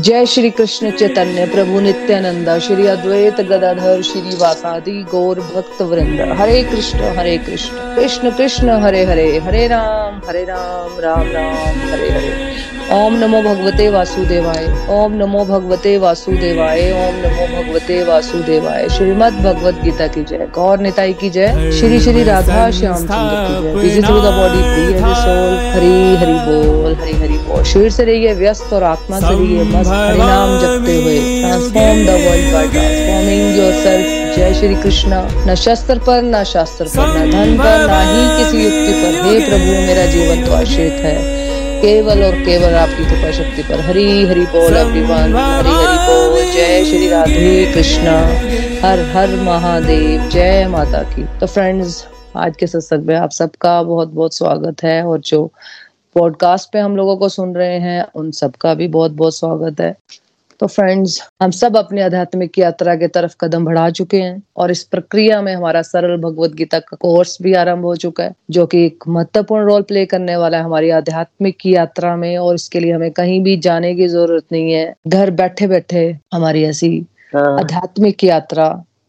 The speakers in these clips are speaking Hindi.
जय श्री कृष्ण चैतन्य प्रभु नित्यानंद श्री अद्वैत गदाधर श्री वासादि गौर भक्त वृंद। हरे कृष्ण कृष्ण कृष्ण हरे हरे, हरे राम राम राम हरे हरे। ओम नमो भगवते वासुदेवाय, ओम नमो भगवते वासुदेवाय, ओम नमो भगवते वासुदेवाय। श्रीमद् भगवत गीता की जय, गौर निताई की जय, श्री श्री राधा श्याम चंद्र की जय। Busy through the body free as a soul. Hari Hari बोल, हरि हरि बोल। शरीर से रहिए व्यस्त और आत्मा से रहिए मस्त, हरि नाम जपते हुए transform the world by transforming yourself. जय श्री कृष्णा। न शस्त्र पर, न शास्त्र पर, न धन पर, न ही किसी युक्ति पर, हे प्रभु मेरा जीवन तो आश्रित है केवल और केवल आपकी कृपा शक्ति पर। हरि हरि बोल एवरीवन, हरि हरि बोल। जय श्री राधे कृष्णा, हर हर महादेव, जय माता की। तो फ्रेंड्स, आज के सत्संग में आप सबका बहुत बहुत स्वागत है, और जो पॉडकास्ट पे हम लोगों को सुन रहे हैं उन सबका भी बहुत बहुत स्वागत है। तो फ्रेंड्स, हम सब अपनी आध्यात्मिक यात्रा के तरफ कदम बढ़ा चुके हैं, और इस प्रक्रिया में हमारा सरल भगवत गीता का कोर्स भी आरंभ हो चुका है, जो कि एक महत्वपूर्ण रोल प्ले करने वाला है हमारी आध्यात्मिक यात्रा में। और इसके लिए हमें कहीं भी जाने की जरूरत नहीं है, घर बैठे बैठे हमारी ऐसी आध्यात्मिक यात्रा,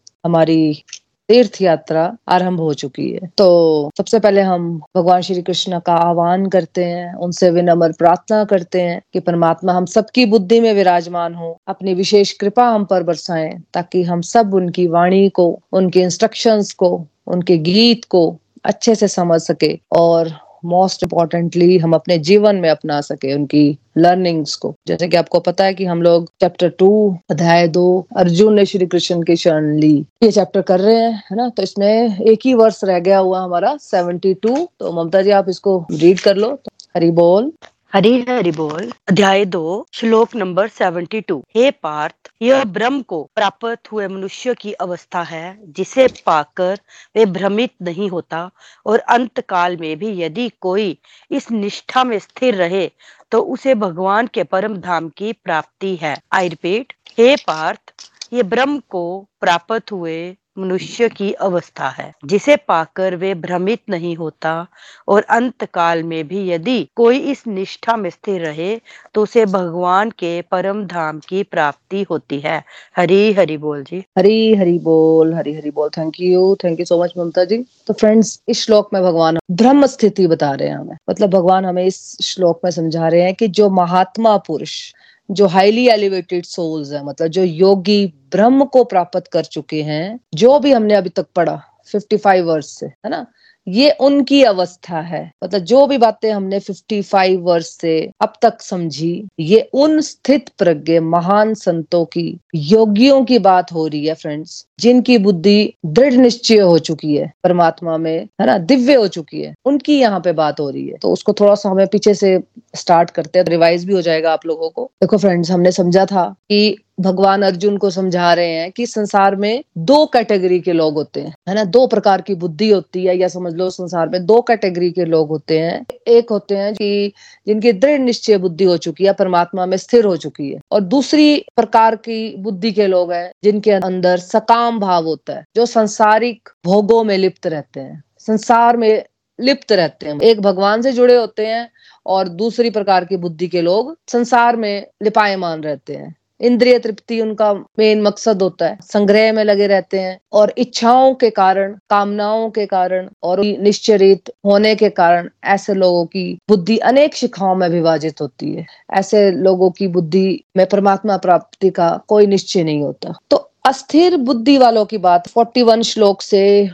हमारी तीर्थ यात्रा आरंभ हो चुकी है। तो सबसे पहले हम भगवान श्री कृष्ण का आह्वान करते हैं, उनसे विनम्र प्रार्थना करते हैं कि परमात्मा हम सबकी बुद्धि में विराजमान हो, अपनी विशेष कृपा हम पर बरसाएं, ताकि हम सब उनकी वाणी को, उनके इंस्ट्रक्शंस को, उनके गीत को अच्छे से समझ सके, और मोस्ट इम्पोर्टेंटली हम अपने जीवन में अपना सके उनकी लर्निंग्स को। जैसे कि आपको पता है कि हम लोग चैप्टर 2 अध्याय 2 अर्जुन ने श्री कृष्ण की शरण ली, ये चैप्टर कर रहे हैं, है ना। तो इसमें एक ही वर्ष रह गया हुआ हमारा 72। तो ममता जी आप इसको रीड कर लो। तो हरि बोल। हरि हरि बोल। अध्याय 2 श्लोक नंबर 72। हे पार्थ, यह ब्रह्म को प्राप्त हुए मनुष्य की अवस्था है, जिसे पाकर वे भ्रमित नहीं होता, और अंत काल में भी यदि कोई इस निष्ठा में स्थिर रहे तो उसे भगवान के परम धाम की प्राप्ति है। आई रिपीट, हे पार्थ, ये ब्रह्म को प्राप्त हुए मनुष्य की अवस्था है, जिसे पाकर वे भ्रमित नहीं होता, और अंत काल में भी यदि कोई इस निष्ठा में स्थिर रहे तो उसे भगवान के परम धाम की प्राप्ति होती है। हरि हरि बोल जी। हरि हरि बोल, हरि हरि बोल। Thank you so much Mamta ji. तो फ्रेंड्स, इस श्लोक में भगवान ब्रह्म स्थिति बता रहे हैं हमें। मतलब भगवान हमें इस श्लोक में समझा रहे हैं कि जो महात्मा पुरुष, जो हाईली एलिवेटेड सोल्स है, मतलब जो योगी ब्रह्म को प्राप्त कर चुके हैं, जो भी हमने अभी तक पढ़ा 55 वर्ष से, है ना, ये उनकी अवस्था है। मतलब जो भी बातें हमने 55 वर्ष से अब तक समझी, ये उन स्थित प्रज्ञ महान संतों की, योगियों की बात हो रही है फ्रेंड्स, जिनकी बुद्धि दृढ़ निश्चय हो चुकी है परमात्मा में, है ना, दिव्य हो चुकी है, उनकी यहाँ पे बात हो रही है। तो उसको थोड़ा सा हमें पीछे से स्टार्ट करते हैं, रिवाइज भी हो जाएगा आप लोगों को। देखो फ्रेंड्स, हमने समझा था कि भगवान अर्जुन को समझा रहे हैं कि संसार में 2 कैटेगरी के लोग होते हैं, है ना, 2 प्रकार की बुद्धि होती है, या समझ लो संसार में 2 कैटेगरी के लोग होते हैं। एक होते हैं कि जिनकी दृढ़ निश्चय बुद्धि हो चुकी है, परमात्मा में स्थिर हो चुकी है, और दूसरी प्रकार की बुद्धि के लोग हैं जिनके अंदर सकाम भाव होता है, जो संसारिक भोगों में लिप्त रहते हैं, संसार में लिप्त रहते हैं। एक भगवान से जुड़े होते हैं, और दूसरी प्रकार की बुद्धि के लोग संसार में लिपायमान रहते हैं। इंद्रिय तृप्ति उनका मेन मकसद होता है, संग्रह में लगे रहते हैं, और इच्छाओं के कारण, कामनाओं के कारण और निश्चरित होने के कारण ऐसे लोगों की बुद्धि अनेक शिखाओं में विभाजित होती है। ऐसे लोगों की बुद्धि में परमात्मा प्राप्ति का कोई निश्चय नहीं होता। तो अस्थिर बुद्धि वालों की बात 41 श्लोक से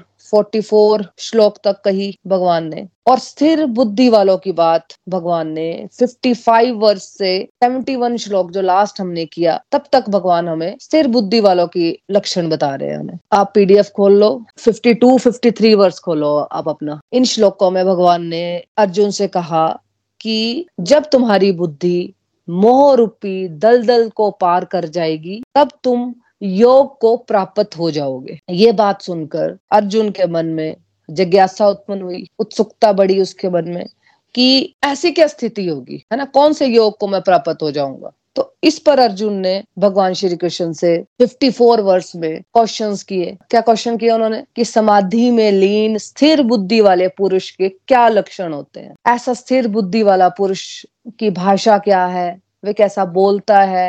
44 श्लोक तक कही भगवान ने, और स्थिर बुद्धि वालों की बात भगवान ने 55 वर्ष से 71 श्लोक जो लास्ट हमने किया तब तक भगवान हमें स्थिर बुद्धि वालों की लक्षण बता रहे हैं हमें। आप पीडीएफ खोल लो, 52-53 वर्ष खोलो आप अपना। इन श्लोकों में भगवान ने अर्जुन से कहा कि जब तुम्हारी बुद्धि मोह रूपी दलदल को पार कर जाएगी, तब तुम योग को प्राप्त हो जाओगे। ये बात सुनकर अर्जुन के मन में जिज्ञासा उत्पन्न हुई, उत्सुकता बढ़ी उसके मन में कि ऐसी क्या स्थिति होगी, है ना, कौन से योग को मैं प्राप्त हो जाऊंगा। तो इस पर अर्जुन ने भगवान श्री कृष्ण से 54 वर्ष में क्वेश्चंस किए। क्या क्वेश्चन किया उन्होंने कि समाधि में लीन स्थिर बुद्धि वाले पुरुष के क्या लक्षण होते हैं, ऐसा स्थिर बुद्धि वाला पुरुष की भाषा क्या है, वे कैसा बोलता है,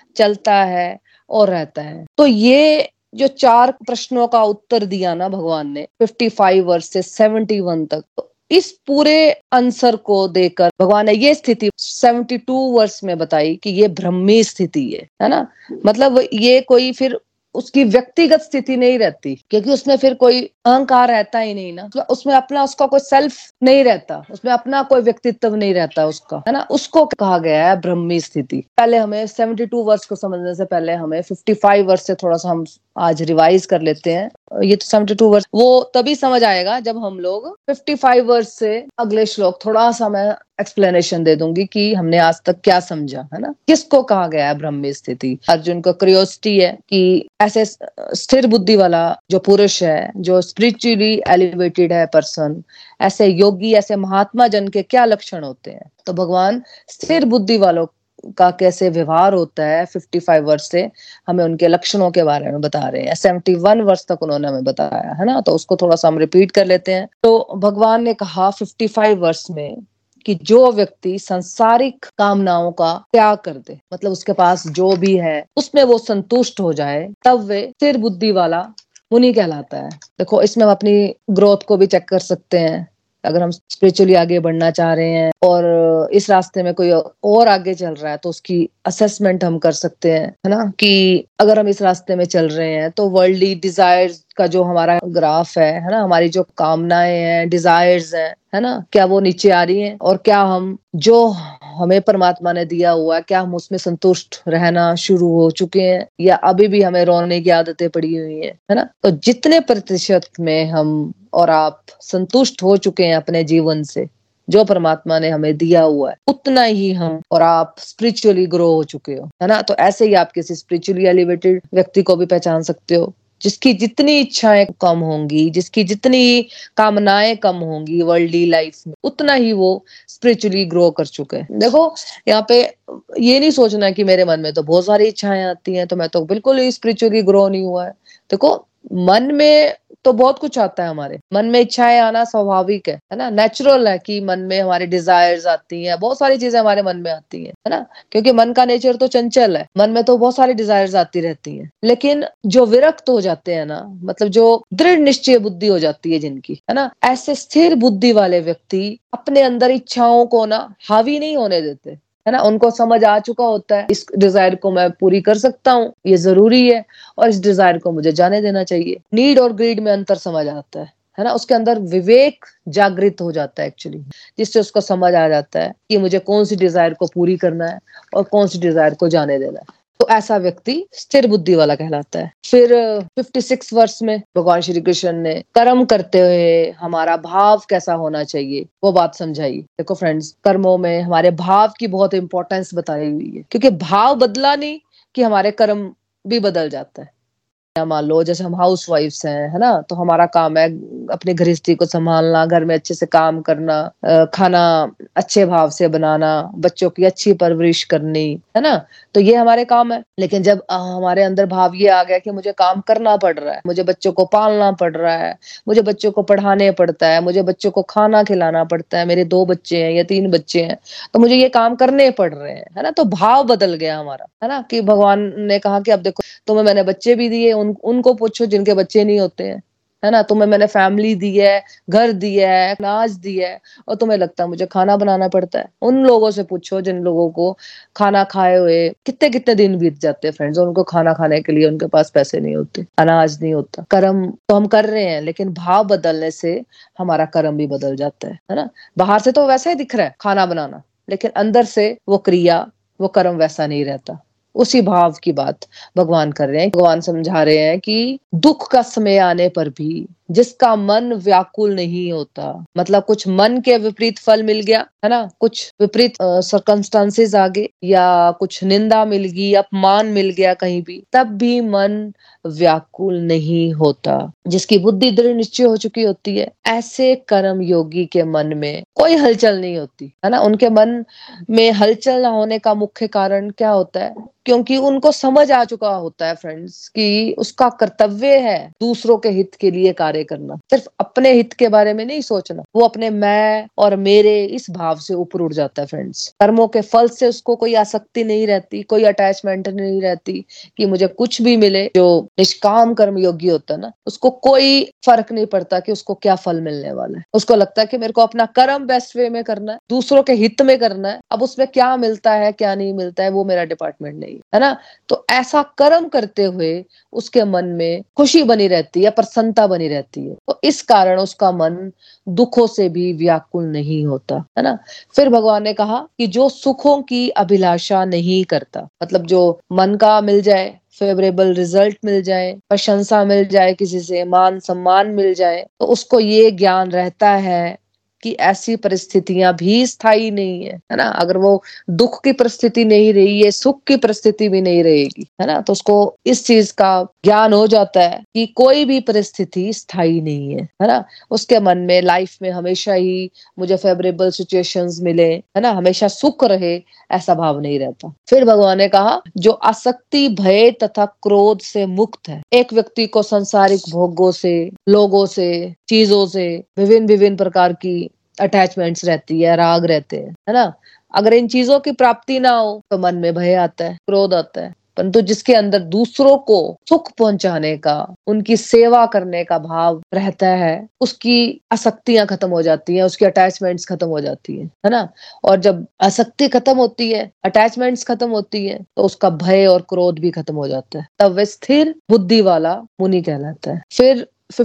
चलता है और रहता है। तो ये जो 4 प्रश्नों का उत्तर दिया ना भगवान ने 55 वर्ष से 71 तक, तो इस पूरे आंसर को देकर भगवान ने ये स्थिति 72 वर्ष में बताई कि ये ब्रह्मी स्थिति है ना। मतलब ये कोई फिर उसकी व्यक्तिगत स्थिति नहीं रहती, क्योंकि उसमें फिर कोई अहंकार रहता ही नहीं ना, तो उसमें अपना उसका कोई सेल्फ नहीं रहता, उसमें अपना कोई व्यक्तित्व नहीं रहता उसका, है ना। उसको कहा गया है ब्रह्मी स्थिति। पहले हमें 72 वर्ष को समझने से पहले हमें 55 वर्ष से थोड़ा सा हम आज रिवाइज कर लेते हैं। ये तो 72 वर्ष वो तभी समझ आएगा जब हम लोग 55 वर्ष से अगले श्लोक थोड़ा सा मैं एक्सप्लेनेशन दे दूंगी कि हमने आज तक क्या समझा, है ना। किसको कहा गया है ब्रह्मी स्थिति। अर्जुन को क्यूरियोसिटी है कि ऐसे स्थिर बुद्धि वाला जो पुरुष है, जो स्पिरिचुअली एलिवेटेड है पर्सन, ऐसे योगी, ऐसे महात्मा जन के क्या लक्षण होते हैं। तो भगवान स्थिर बुद्धि वालों का कैसे व्यवहार होता है 55 वर्ष से हमें उनके लक्षणों के बारे में बता रहे हैं। 71 वर्ष तक उन्होंने हमें बताया, है ना। तो उसको थोड़ा सा हम रिपीट कर लेते हैं। तो भगवान ने कहा 55 वर्ष में कि जो व्यक्ति सांसारिक कामनाओं का त्याग कर दे, मतलब उसके पास जो भी है उसमें वो संतुष्ट हो जाए, तब वे स्थिर बुद्धि वाला मुनि कहलाता है। देखो, इसमें हम अपनी ग्रोथ को भी चेक कर सकते हैं। अगर हम स्पिरिचुअली आगे बढ़ना चाह रहे हैं और इस रास्ते में कोई और आगे चल रहा है तो उसकी असेसमेंट हम कर सकते हैं, है ना। कि अगर हम इस रास्ते में चल रहे हैं तो वर्ल्डली डिजायर्स का जो हमारा ग्राफ है ना, हमारी जो कामनाएं हैं, डिजायर्स हैं, है ना, क्या वो नीचे आ रही हैं, और क्या हम जो हमें परमात्मा ने दिया हुआ है क्या हम उसमें संतुष्ट रहना शुरू हो चुके हैं, या अभी भी हमें रोने की आदतें पड़ी हुई है ना। तो जितने प्रतिशत में हम और आप संतुष्ट हो चुके हैं अपने जीवन से, जो परमात्मा ने हमें दिया हुआ है, उतना ही हम और आप स्पिरिचुअली ग्रो हो चुके हो, है ना। तो ऐसे ही आप किसी स्पिरिचुअली एलिवेटेड व्यक्ति को भी पहचान सकते हो, जिसकी जितनी इच्छाएं कम होंगी, जिसकी जितनी कामनाएं कम होंगी वर्ल्डली लाइफ में, उतना ही वो स्पिरिचुअली ग्रो कर चुके हैं। देखो, यहाँ पे ये नहीं सोचना कि मेरे मन में तो बहुत सारी इच्छाएं आती हैं तो मैं तो बिल्कुल ही स्पिरिचुअली ग्रो नहीं हुआ है। देखो, मन में तो बहुत कुछ आता है, हमारे मन में इच्छाएं आना स्वाभाविक है ना, नेचुरल है कि मन में हमारे डिजायर्स आती हैं, बहुत सारी चीजें हमारे मन में आती हैं, है ना। क्योंकि मन का नेचर तो चंचल है, मन में तो बहुत सारी डिजायर्स आती रहती हैं। लेकिन जो विरक्त हो जाते हैं ना, मतलब जो दृढ़ निश्चय बुद्धि हो जाती है जिनकी, है ना, ऐसे स्थिर बुद्धि वाले व्यक्ति अपने अंदर इच्छाओं को ना हावी नहीं होने देते, है ना। उनको समझ आ चुका होता है इस डिजायर को मैं पूरी कर सकता हूँ, ये जरूरी है, और इस डिजायर को मुझे जाने देना चाहिए। नीड और ग्रीड में अंतर समझ आता है ना। उसके अंदर विवेक जागृत हो जाता है एक्चुअली, जिससे उसको समझ आ जाता है कि मुझे कौन सी डिजायर को पूरी करना है और कौन सी डिजायर को जाने देना है। तो ऐसा व्यक्ति स्थिर बुद्धि वाला कहलाता है। फिर 56 वर्ष में भगवान श्री कृष्ण ने कर्म करते हुए हमारा भाव कैसा होना चाहिए वो बात समझाई। देखो फ्रेंड्स, कर्मों में हमारे भाव की बहुत इंपॉर्टेंस बताई हुई है, क्योंकि भाव बदला नहीं कि हमारे कर्म भी बदल जाता है। मान लो जैसे हम हाउस वाइफ्स हैं, है ना, तो हमारा काम है अपनी गृहस्थी को संभालना, घर में अच्छे से काम करना, खाना अच्छे भाव से बनाना, बच्चों की अच्छी परवरिश करनी, है ना। तो ये हमारे काम है। लेकिन जब हमारे अंदर भाव ये आ गया कि मुझे काम करना पड़ रहा है, मुझे बच्चों को पालना पड़ रहा है, मुझे बच्चों को पढ़ाने पड़ता है, मुझे बच्चों को खाना खिलाना पड़ता है, मेरे 2 बच्चे हैं या 3 बच्चे हैं, तो मुझे ये काम करने पड़ रहे हैं, है ना। तो भाव बदल गया हमारा, है ना। कि भगवान ने कहा कि अब देखो, तुम्हें मैंने बच्चे भी दिए, उनको पूछो जिनके बच्चे नहीं होते हैं, है ना। तुम्हें मैंने फैमिली दी है, घर दिया है, अनाज दिया है, और तुम्हें लगता है मुझे खाना बनाना पड़ता है। उन लोगों से पूछो जिन लोगों को खाना खाए हुए कितने कितने दिन बीत जाते हैं फ्रेंड्स, उनको खाना खाने के लिए उनके पास पैसे नहीं होते, अनाज नहीं होता। कर्म तो हम कर रहे हैं, लेकिन भाव बदलने से हमारा कर्म भी बदल जाता है ना। बाहर से तो वैसा ही दिख रहा है खाना बनाना, लेकिन अंदर से वो क्रिया, वो कर्म वैसा नहीं रहता। उसी भाव की बात भगवान कर रहे हैं। भगवान समझा रहे हैं कि दुख का समय आने पर भी जिसका मन व्याकुल नहीं होता, मतलब कुछ मन के विपरीत फल मिल गया, है ना, कुछ विपरीत सर्कमस्टांसेस आ गए, या कुछ निंदा मिल गई, अपमान मिल गया कहीं भी, तब भी मन व्याकुल नहीं होता। जिसकी बुद्धि दृढ़ निश्चय हो चुकी होती है, ऐसे कर्म योगी के मन में कोई हलचल नहीं होती, है ना। उनके मन में हलचल ना होने का मुख्य कारण क्या होता है? क्योंकि उनको समझ आ चुका होता है फ्रेंड्स कि उसका कर्तव्य है दूसरों के हित के लिए कार्य कार्य करना, सिर्फ अपने हित के बारे में नहीं सोचना, वो अपने मैं और मेरे इस भाव से ऊपर उठ जाता है फ्रेंड्स। कर्मों के फल से उसको कोई आसक्ति नहीं रहती, कोई अटैचमेंट नहीं रहती कि मुझे कुछ भी मिले। जो निष्काम कर्म योगी होता है ना, उसको कोई फर्क नहीं पड़ता कि उसको क्या फल मिलने वाला है। उसको लगता है कि मेरे को अपना कर्म बेस्ट वे में करना है, दूसरों के हित में करना है। अब उसमें क्या मिलता है क्या नहीं मिलता है वो मेरा डिपार्टमेंट नहीं है ना। तो ऐसा कर्म करते हुए उसके मन में खुशी बनी रहती है, प्रसन्नता बनी रहती है। तो इस कारण उसका मन दुखों से भी व्याकुल नहीं होता है ना। फिर भगवान ने कहा कि जो सुखों की अभिलाषा नहीं करता, मतलब जो मन का मिल जाए, फेवरेबल रिजल्ट मिल जाए, प्रशंसा मिल जाए, किसी से मान सम्मान मिल जाए, तो उसको ये ज्ञान रहता है कि ऐसी परिस्थितियां भी स्थायी नहीं है ना। अगर वो दुख की परिस्थिति नहीं रही, ये सुख की परिस्थिति भी नहीं रहेगी, है ना। तो उसको इस चीज का ज्ञान हो जाता है कि कोई भी परिस्थिति स्थायी नहीं है ना। उसके मन में लाइफ में हमेशा ही मुझे फेवरेबल सिचुएशंस मिले, है ना, हमेशा सुख रहे, ऐसा भाव नहीं रहता। फिर भगवान ने कहा जो आसक्ति, भय तथा क्रोध से मुक्त है। एक व्यक्ति को सांसारिक भोगों से, लोगों से, चीजों से विभिन्न विभिन्न प्रकार की अटैचमेंट्स रहती है, राग रहते हैं, है ना। अगर इन चीजों की प्राप्ति ना हो तो मन में भय आता है, क्रोध आता है। परंतु जिसके अंदर दूसरों को सुख पहुंचाने का, उनकी सेवा करने का भाव रहता है, उसकी आसक्तियां खत्म हो जाती हैं, उसकी अटैचमेंट्स खत्म हो जाती है ना। और जब आसक्ति खत्म होती है, अटैचमेंट्स खत्म होती है, तो उसका भय और क्रोध भी खत्म हो जाता है। तब वह स्थिर बुद्धि वाला मुनि कहलाता है। फिर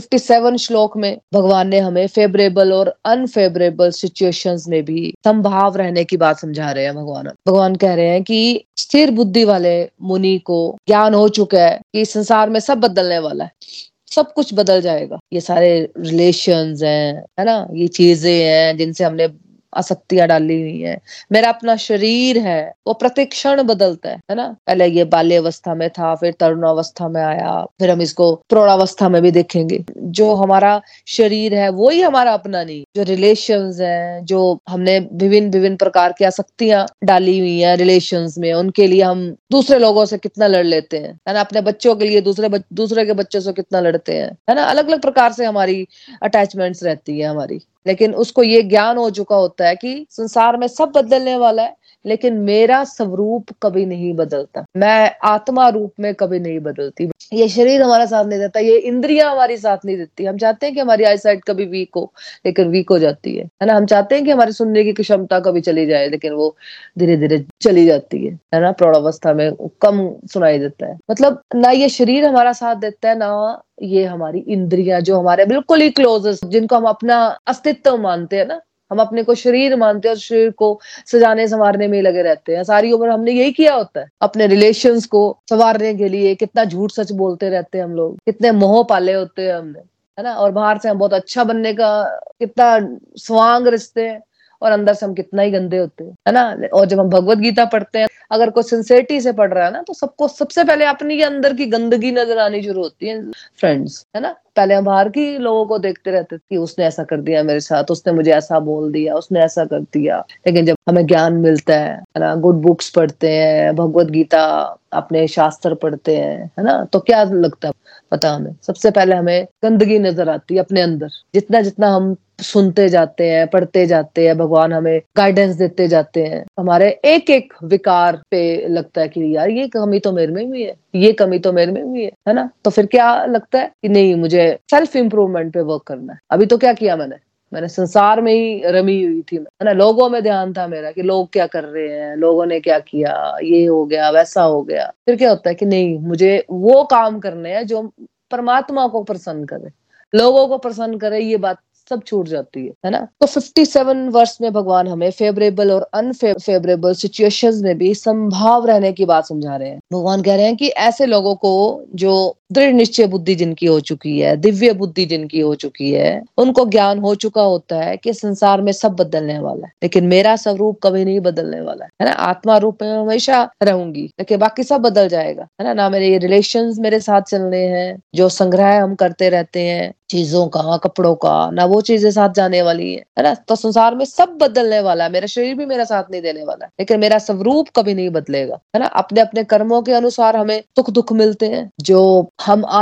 57 श्लोक में भगवान ने हमें फेवरेबल और अनफेवरेबल सिचुएशंस में भी संभाव रहने की बात समझा रहे हैं। भगवान कह रहे हैं कि स्थिर बुद्धि वाले मुनि को ज्ञान हो चुका है कि संसार में सब बदलने वाला है, सब कुछ बदल जाएगा। ये सारे रिलेशंस हैं, है ना, ये चीजें हैं जिनसे हमने आसक्तियां डाली हुई है। मेरा अपना शरीर है, वो प्रतिक्षण बदलता है ना। पहले ये बाल्यावस्था में था, फिर तरुणावस्था में आया, फिर हम इसको प्रौढ़ावस्था में भी देखेंगे। जो हमारा शरीर है वही हमारा अपना नहीं। जो रिलेशंस हैं, जो हमने विभिन्न विभिन्न प्रकार की आसक्तियां डाली हुई है रिलेशंस में, उनके लिए हम दूसरे लोगों से कितना लड़ लेते हैं, है ना। अपने बच्चों के लिए दूसरे के बच्चों से कितना लड़ते हैं, है ना। अलग अलग प्रकार से हमारी अटैचमेंट्स रहती है हमारी। लेकिन उसको ये ज्ञान हो चुका होता है कि संसार में सब बदलने वाला है, लेकिन मेरा स्वरूप कभी नहीं बदलता। मैं आत्मा रूप में कभी नहीं बदलती। ये शरीर हमारा साथ नहीं देता, ये इंद्रियां हमारी साथ नहीं देती। हम चाहते हैं कि हमारी आई साइट कभी वीक हो, लेकिन वीक हो जाती है ना। हम चाहते हैं कि हमारी सुनने की क्षमता कभी चली जाए, लेकिन वो धीरे धीरे चली जाती है ना। प्रौढ़ावस्था में कम सुनाई देता है। मतलब ना ये शरीर हमारा साथ देता है, ना ये हमारी इंद्रियां जो हमारे बिल्कुल ही क्लोजेस्ट, जिनको हम अपना अस्तित्व मानते हैं ना। हम अपने को शरीर मानते हैं और शरीर को सजाने संवारने में ही लगे रहते हैं। सारी उम्र हमने यही किया होता है, अपने रिलेशंस को संवारने के लिए कितना झूठ सच बोलते रहते हैं हम लोग, कितने मोह पाले होते हैं हमने, है ना। और बाहर से हम बहुत अच्छा बनने का कितना स्वांग रिश्ते हैं, और अंदर से हम कितना ही गंदे होते हैं, है ना। और जब हम भगवत गीता पढ़ते हैं, अगर कोई सिंसियरिटी से पढ़ रहा है ना, तो सबको सबसे पहले अपनी अंदर की गंदगी नजर आनी शुरू होती है फ्रेंड्स, है ना। पहले हम बाहर की लोगों को देखते रहते कि उसने ऐसा कर दिया मेरे साथ, उसने मुझे ऐसा बोल दिया, उसने ऐसा कर दिया। लेकिन जब हमें ज्ञान मिलता है ना, गुड बुक्स पढ़ते हैं, भगवत गीता, अपने शास्त्र पढ़ते हैं, है ना, तो क्या लगता है पता हमें, सबसे पहले हमें गंदगी नजर आती है अपने अंदर। जितना जितना हम सुनते जाते हैं, पढ़ते जाते हैं, भगवान हमें गाइडेंस देते जाते हैं, हमारे एक एक विकार पे लगता है कि यार ये कमी तो मेरे में भी है, ये कमी तो मेरे में भी है ना। तो फिर क्या लगता है कि नहीं, मुझे सेल्फ इम्प्रूवमेंट पे वर्क करना है। अभी तो क्या किया मैंने संसार में ही रमी हुई थी, है ना। लोगों में ध्यान था मेरा कि लोग क्या कर रहे हैं, लोगों ने क्या किया, ये हो गया, वैसा हो गया। फिर क्या होता है कि नहीं, मुझे वो काम करने हैं जो परमात्मा को प्रसन्न करे, लोगों को प्रसन्न करे। ये बात सब छूट जाती है ना। तो 57 वर्ष में भगवान हमें फेवरेबल और अनफेवरेबल सिचुएशंस में भी संभाव रहने की बात समझा रहे हैं। भगवान कह रहे हैं कि ऐसे लोगों को जो दृढ़ निश्चय बुद्धि जिनकी हो चुकी है, दिव्य बुद्धि जिनकी हो चुकी है, उनको ज्ञान हो चुका होता है कि संसार में सब बदलने वाला है, लेकिन मेरा स्वरूप कभी नहीं बदलने वाला है ना। आत्मा रूप में हमेशा रहूंगी, लेकिन बाकी सब बदल जाएगा, है ना। मेरे ये रिलेशंस मेरे साथ चलने हैं, जो संग्रह हम करते रहते हैं चीजों का, कपड़ों का, ना वो चीजें साथ जाने वाली है ना। तो संसार में सब बदलने वाला है, मेरा शरीर भी मेरा साथ नहीं देने वाला है, लेकिन मेरा स्वरूप कभी नहीं बदलेगा, है ना। अपने अपने कर्मों के अनुसार हमें सुख दुख मिलते हैं। जो हम आज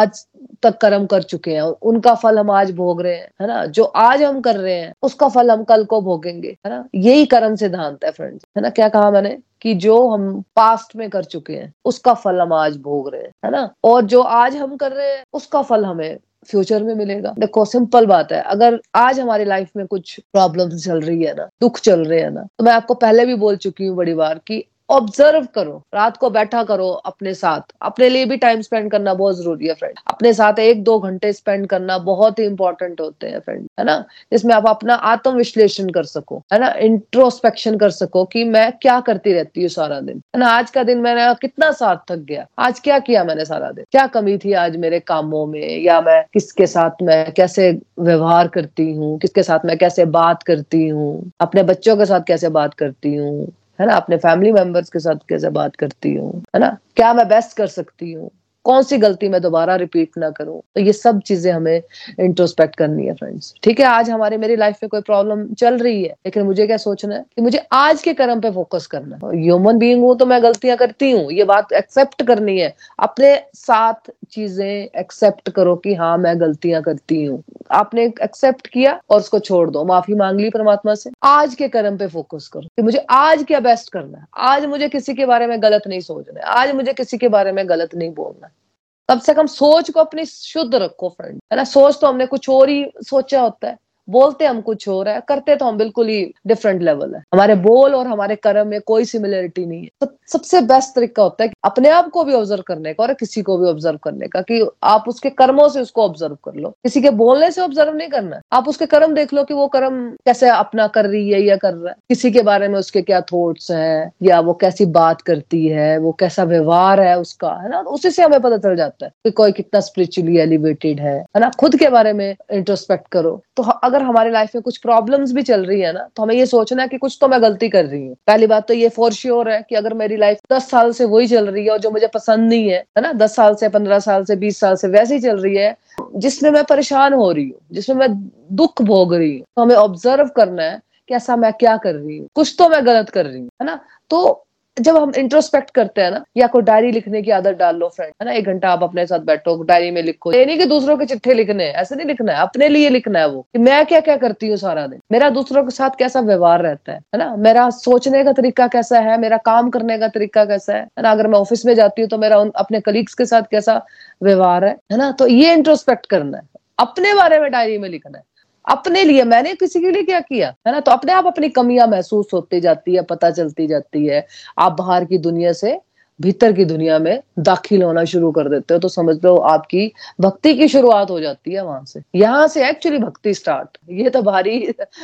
तक कर्म कर चुके हैं, उनका फल हम आज भोग रहे हैं, है ना। जो आज हम कर रहे हैं उसका फल हम कल को भोगेंगे, है ना। यही कर्म सिद्धांत है फ्रेंड्स, है ना। क्या कहा मैंने कि जो हम पास्ट में कर चुके हैं उसका फल हम आज भोग रहे हैं, है ना। और जो आज हम कर रहे हैं उसका फल हमें फ्यूचर में मिलेगा। देखो सिंपल बात है, अगर आज हमारी लाइफ में कुछ प्रॉब्लम चल रही है ना, दुख चल रहे हैं ना, तो मैं आपको पहले भी बोल चुकी हूँ बड़ी बार कि ऑब्जर्व करो, रात को बैठा करो अपने साथ। अपने लिए भी टाइम स्पेंड करना बहुत जरूरी है फ्रेंड। अपने साथ 1-2 घंटे स्पेंड करना बहुत ही इंपॉर्टेंट होते हैं फ्रेंड, है ना। जिसमें आप अपना आत्म विश्लेषण कर सको, है ना, इंट्रोस्पेक्शन कर सको कि मैं क्या करती रहती हूँ सारा दिन, है ना। आज का दिन मैंने कितना साथ थक गया, आज क्या किया मैंने सारा दिन, क्या कमी थी आज मेरे कामों में, या मैं किसके साथ मैं कैसे व्यवहार करती हूँ, किसके साथ मैं कैसे बात करती हूँ, अपने बच्चों के साथ कैसे बात करती हूँ, है ना, अपने फैमिली मेंबर्स के साथ कैसे बात करती हूँ, है ना, क्या मैं बेस्ट कर सकती हूँ, कौन सी गलती मैं दोबारा रिपीट ना करूं। तो ये सब चीजें हमें इंट्रोस्पेक्ट करनी है फ्रेंड्स। ठीक है, आज हमारे मेरी लाइफ में कोई प्रॉब्लम चल रही है, लेकिन मुझे क्या सोचना है कि मुझे आज के कर्म पे फोकस करना है। ह्यूमन बीइंग हूं तो मैं गलतियां करती हूँ, ये बात एक्सेप्ट करनी है। अपने साथ चीजें एक्सेप्ट करो कि हाँ मैं गलतियां करती हूँ। आपने एक्सेप्ट किया और उसको छोड़ दो, माफी मांग ली परमात्मा से। आज के कर्म पे फोकस करो कि मुझे आज क्या बेस्ट करना है, आज मुझे किसी के बारे में गलत नहीं सोचना है, आज मुझे किसी के बारे में गलत नहीं बोलना है। कम से कम सोच को अपनी शुद्ध रखो फ्रेंड, है ना। सोच तो हमने कुछ और ही सोचा होता है, बोलते हम कुछ और है, करते तो हम बिल्कुल ही डिफरेंट लेवल है। हमारे बोल और हमारे कर्म में कोई सिमिलरिटी नहीं है। तो सबसे बेस्ट तरीका होता है कि अपने आप को भी ऑब्जर्व करने का और किसी को भी ऑब्जर्व करने का, कि आप उसके कर्मों से उसको ऑब्जर्व कर लो। किसी के बोलने से ऑब्जर्व नहीं करना है, आप उसके कर्म देख लो कि वो कर्म कैसे अपना कर रही है या कर रहा है। किसी के बारे में उसके क्या थॉट्स हैं, या वो कैसी बात करती है, वो कैसा व्यवहार है उसका, है ना। उसी से हमें पता चल जाता है कि कोई कितना स्पिरिचुअली एलिवेटेड है ना। खुद के बारे में इंट्रोस्पेक्ट करो। तो अगर हमारे लाइफ में कुछ प्रॉब्लम्स भी चल रही है ना, तो हमें ये सोचना है कि कुछ तो मैं गलती कर रही हूँ। पहली बात तो ये फॉर श्योर है कि अगर मेरी लाइफ 10 साल से वही चल रही है और जो मुझे पसंद नहीं है ना, 10 साल से, 15 साल से, 20 साल से वैसी चल रही है, जिसमें मैं परेशान हो रही हूँ, जिसमें मैं दुख भोग रही हूँ, तो हमें ऑब्जर्व करना है कि ऐसा मैं क्या कर रही हूँ, कुछ तो मैं गलत कर रही हूँ, है ना। तो जब हम इंट्रोस्पेक्ट करते हैं ना, या कोई डायरी लिखने की आदत डाल लो फ्रेंड, है ना। 1 घंटा आप अपने साथ बैठो, डायरी में लिखो। ये नहीं कि दूसरों के चिट्ठे लिखने हैं, ऐसे नहीं लिखना है, अपने लिए लिखना है। वो कि मैं क्या क्या करती हूँ सारा दिन, मेरा दूसरों के साथ कैसा व्यवहार रहता है ना, मेरा सोचने का तरीका कैसा है, मेरा काम करने का तरीका कैसा है ना। अगर मैं ऑफिस में जाती हूँ तो मेरा अपने कलीग्स के साथ कैसा व्यवहार है ना। तो ये इंट्रोस्पेक्ट करना है, अपने बारे में डायरी में लिखना है, अपने लिए। मैंने किसी के लिए क्या किया, है ना। तो अपने आप अपनी कमियां महसूस होती जाती है, पता चलती जाती है। आप बाहर की दुनिया से भीतर की दुनिया में दाखिल होना शुरू कर देते हो, तो समझ लो आपकी भक्ति की शुरुआत हो जाती है वहां से। यहाँ से एक्चुअली भक्ति स्टार्ट। ये तो भारी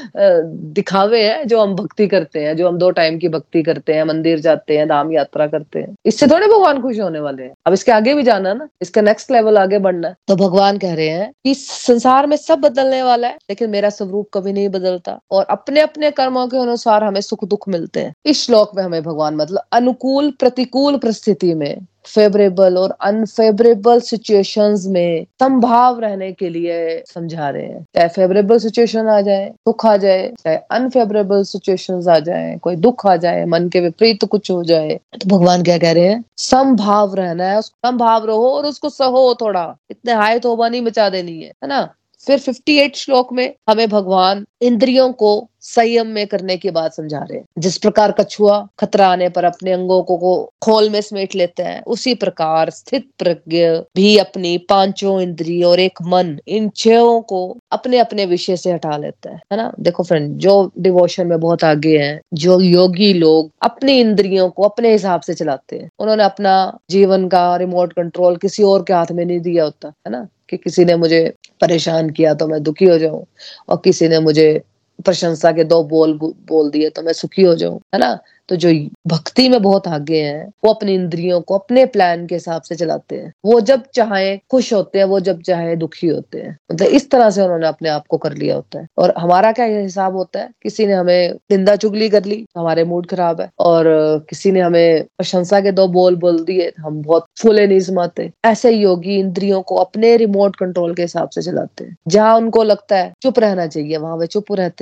दिखावे हैं जो हम भक्ति करते हैं, जो हम 2 टाइम की भक्ति करते हैं, मंदिर जाते हैं, धाम यात्रा करते हैं। इससे थोड़े भगवान खुश होने वाले हैं। अब इसके आगे भी जाना ना, इसका नेक्स्ट लेवल आगे बढ़ना है। तो भगवान कह रहे हैं कि संसार में सब बदलने वाला है, लेकिन मेरा स्वरूप कभी नहीं बदलता, और अपने अपने कर्मों के अनुसार हमें सुख दुख मिलते हैं। इस श्लोक में हमें भगवान मतलब अनुकूल प्रतिकूल परिस्थिति में, फेवरेबल और अनफेवरेबल सिचुएशंस में संभाव रहने के लिए समझा रहे हैं। चाहे फेवरेबल सिचुएशन आ जाए, दुख आ जाए, चाहे अनफेवरेबल सिचुएशंस आ जाए, कोई दुख आ जाए, मन के विपरीत कुछ हो जाए, तो भगवान क्या कह रहे हैं, संभाव रहना है, संभाव रहो और उसको सहो। थोड़ा इतने हाय तौबा नहीं मचा देनी है ना। फिर 58 श्लोक में हमें भगवान इंद्रियों को संयम में करने की बात समझा रहे हैं। जिस प्रकार कछुआ खतरा आने पर अपने अंगों को खोल में समेट लेते हैं, उसी प्रकार स्थित प्रज्ञ भी अपनी 5 इंद्रिय और एक मन, इन 6 को अपने अपने विषय से हटा लेता है ना। देखो फ्रेंड, जो डिवोशन में बहुत आगे हैं, जो योगी लोग अपनी इंद्रियों को अपने हिसाब से चलाते हैं, उन्होंने अपना जीवन का रिमोट कंट्रोल किसी और के हाथ में नहीं दिया होता, है ना। कि किसी ने मुझे परेशान किया तो मैं दुखी हो जाऊं, और किसी ने मुझे प्रशंसा के 2 बोल दिए तो मैं सुखी हो जाऊं, है ना। तो जो भक्ति में बहुत आगे हैं, वो अपनी इंद्रियों को अपने प्लान के हिसाब से चलाते हैं। वो जब चाहे खुश होते हैं, वो जब चाहे दुखी होते हैं। मतलब इस तरह से उन्होंने अपने आप को कर लिया होता है। और हमारा क्या हिसाब होता है, किसी ने हमें निंदा चुगली कर ली, हमारे मूड खराब है, और किसी ने हमें प्रशंसा के 2 बोल दिए, हम बहुत फूले नहीं समाते। ऐसे योगी इंद्रियों को अपने रिमोट कंट्रोल के हिसाब से चलाते हैं। जहां उनको लगता है चुप रहना चाहिए, वहां वे चुप रहते हैं।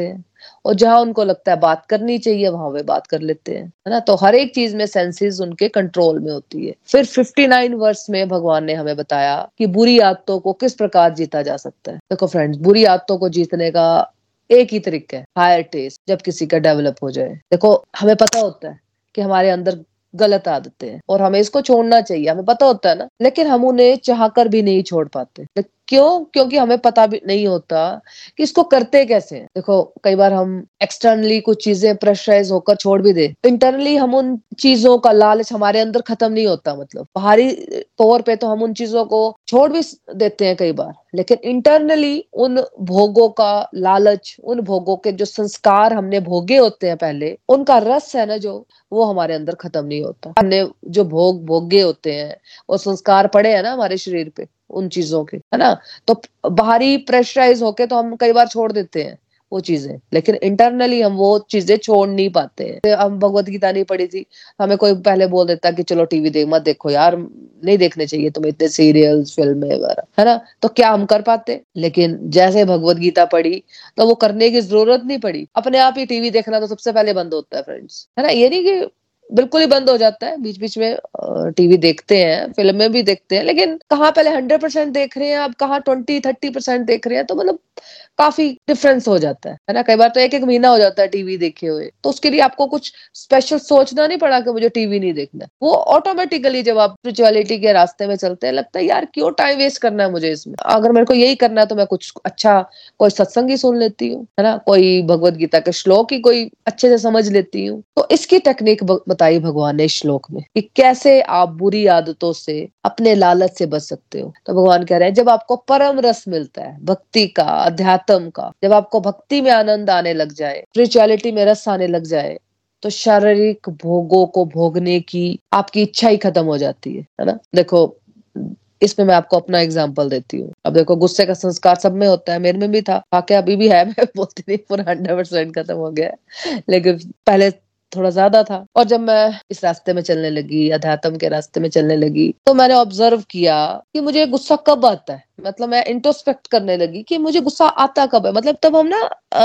और जहां उनको लगता है बात करनी चाहिए वहां वे बात कर लेते हैं, है ना। तो हर एक चीज में सेंसेस उनके कंट्रोल में होती है। फिर 59 वर्ष में भगवान ने हमें बताया कि बुरी आदतों को किस प्रकार जीता जा सकता है। देखो फ्रेंड्स, बुरी आदतों को जीतने का एक ही तरीका है, हायर टेस्ट। जब किसी का डेवलप हो जाए, देखो हमें पता होता है कि हमारे अंदर गलत आदतें हैं और हमें इसको छोड़ना चाहिए, हमें पता होता है ना, लेकिन हम उन्हें चाहकर भी नहीं छोड़ पाते। क्यों? क्योंकि हमें पता भी नहीं होता कि इसको करते कैसे हैं। देखो कई बार हम एक्सटर्नली कुछ चीजें प्रेशराइज होकर छोड़ भी दे, इंटरनली हम उन चीजों का लालच हमारे अंदर खत्म नहीं होता। मतलब बाहरी तौर पे तो हम उन चीजों को छोड़ भी देते हैं कई बार, लेकिन इंटरनली उन भोगों का लालच, उन भोगों के जो संस्कार हमने भोगे होते हैं पहले, उनका रस है ना जो, वो हमारे अंदर खत्म नहीं होता। हमने जो भोग भोगे होते हैं, वो संस्कार पड़े हैं ना हमारे शरीर पे उन चीजों के, है ना। तो बाहरी प्रेशराइज होके तो हम कई बार छोड़ देते हैं वो चीजें, लेकिन इंटरनली हम वो चीजें छोड़ नहीं पाते हैं। हम भगवत गीता नहीं पढ़ी थी, हमें कोई पहले बोल देता कि चलो टीवी देख मत देखो यार, नहीं देखने चाहिए तुम्हें इतने सीरियल्स फिल्में वगैरह, है ना। तो क्या हम कर पाते? लेकिन जैसे भगवत गीता पढ़ी तो वो करने की जरूरत नहीं पड़ी, अपने आप ही टीवी देखना तो सबसे पहले बंद होता है फ्रेंड्स, है ना। ये नहीं कि बिल्कुल ही बंद हो जाता है, बीच बीच में टीवी देखते हैं, फिल्में भी देखते हैं, लेकिन कहाँ पहले 100% देख रहे हैं, अब कहाँ 20-30% देख रहे हैं। तो मतलब काफी डिफरेंस हो जाता है ना। कई बार तो एक एक महीना हो जाता है टीवी देखे हुए, तो उसके लिए आपको कुछ स्पेशल सोचना नहीं पड़ा कि मुझे टीवी नहीं देखना। वो ऑटोमेटिकली जब आप स्पिरिचुअलिटी के रास्ते में चलते हैं, लगता है यार क्यों टाइम वेस्ट करना है मुझे इसमें, अगर मेरे को यही करना है तो मैं कुछ अच्छा कोई सत्संग ही सुन लेती हूँ, है ना, कोई भगवत गीता के श्लोक ही कोई अच्छे से समझ लेती हूँ। तो इसकी टेक्निक बताई भगवान ने इस श्लोक में कि कैसे आप बुरी आदतों से, अपने लालच से बच सकते हो। तो भगवान कह रहे हैं जब आपको परम रस मिलता है भक्ति का, अध्यात्म का, जब आपको भक्ति में आनंद आने लग जाए, स्पिरिचुअलिटी में रस आने लग जाए, तो शारीरिक भोगों को भोगने की आपकी इच्छा ही खत्म हो जाती है ना। देखो इसमें मैं आपको अपना एग्जांपल देती हूँ। अब देखो गुस्से का संस्कार सब में होता है, मेरे में भी था, वाकई अभी भी है, मैं बोलती नहीं पूरा 100% खत्म हो गया है, लेकिन पहले थोड़ा ज्यादा था। और जब मैं इस रास्ते में चलने लगी, अध्यात्म के रास्ते में चलने लगी, तो मैंने ऑब्जर्व किया कि मुझे गुस्सा कब आता है। मतलब मैं इंट्रोस्पेक्ट करने लगी कि मुझे गुस्सा आता कब है। मतलब तब हम ना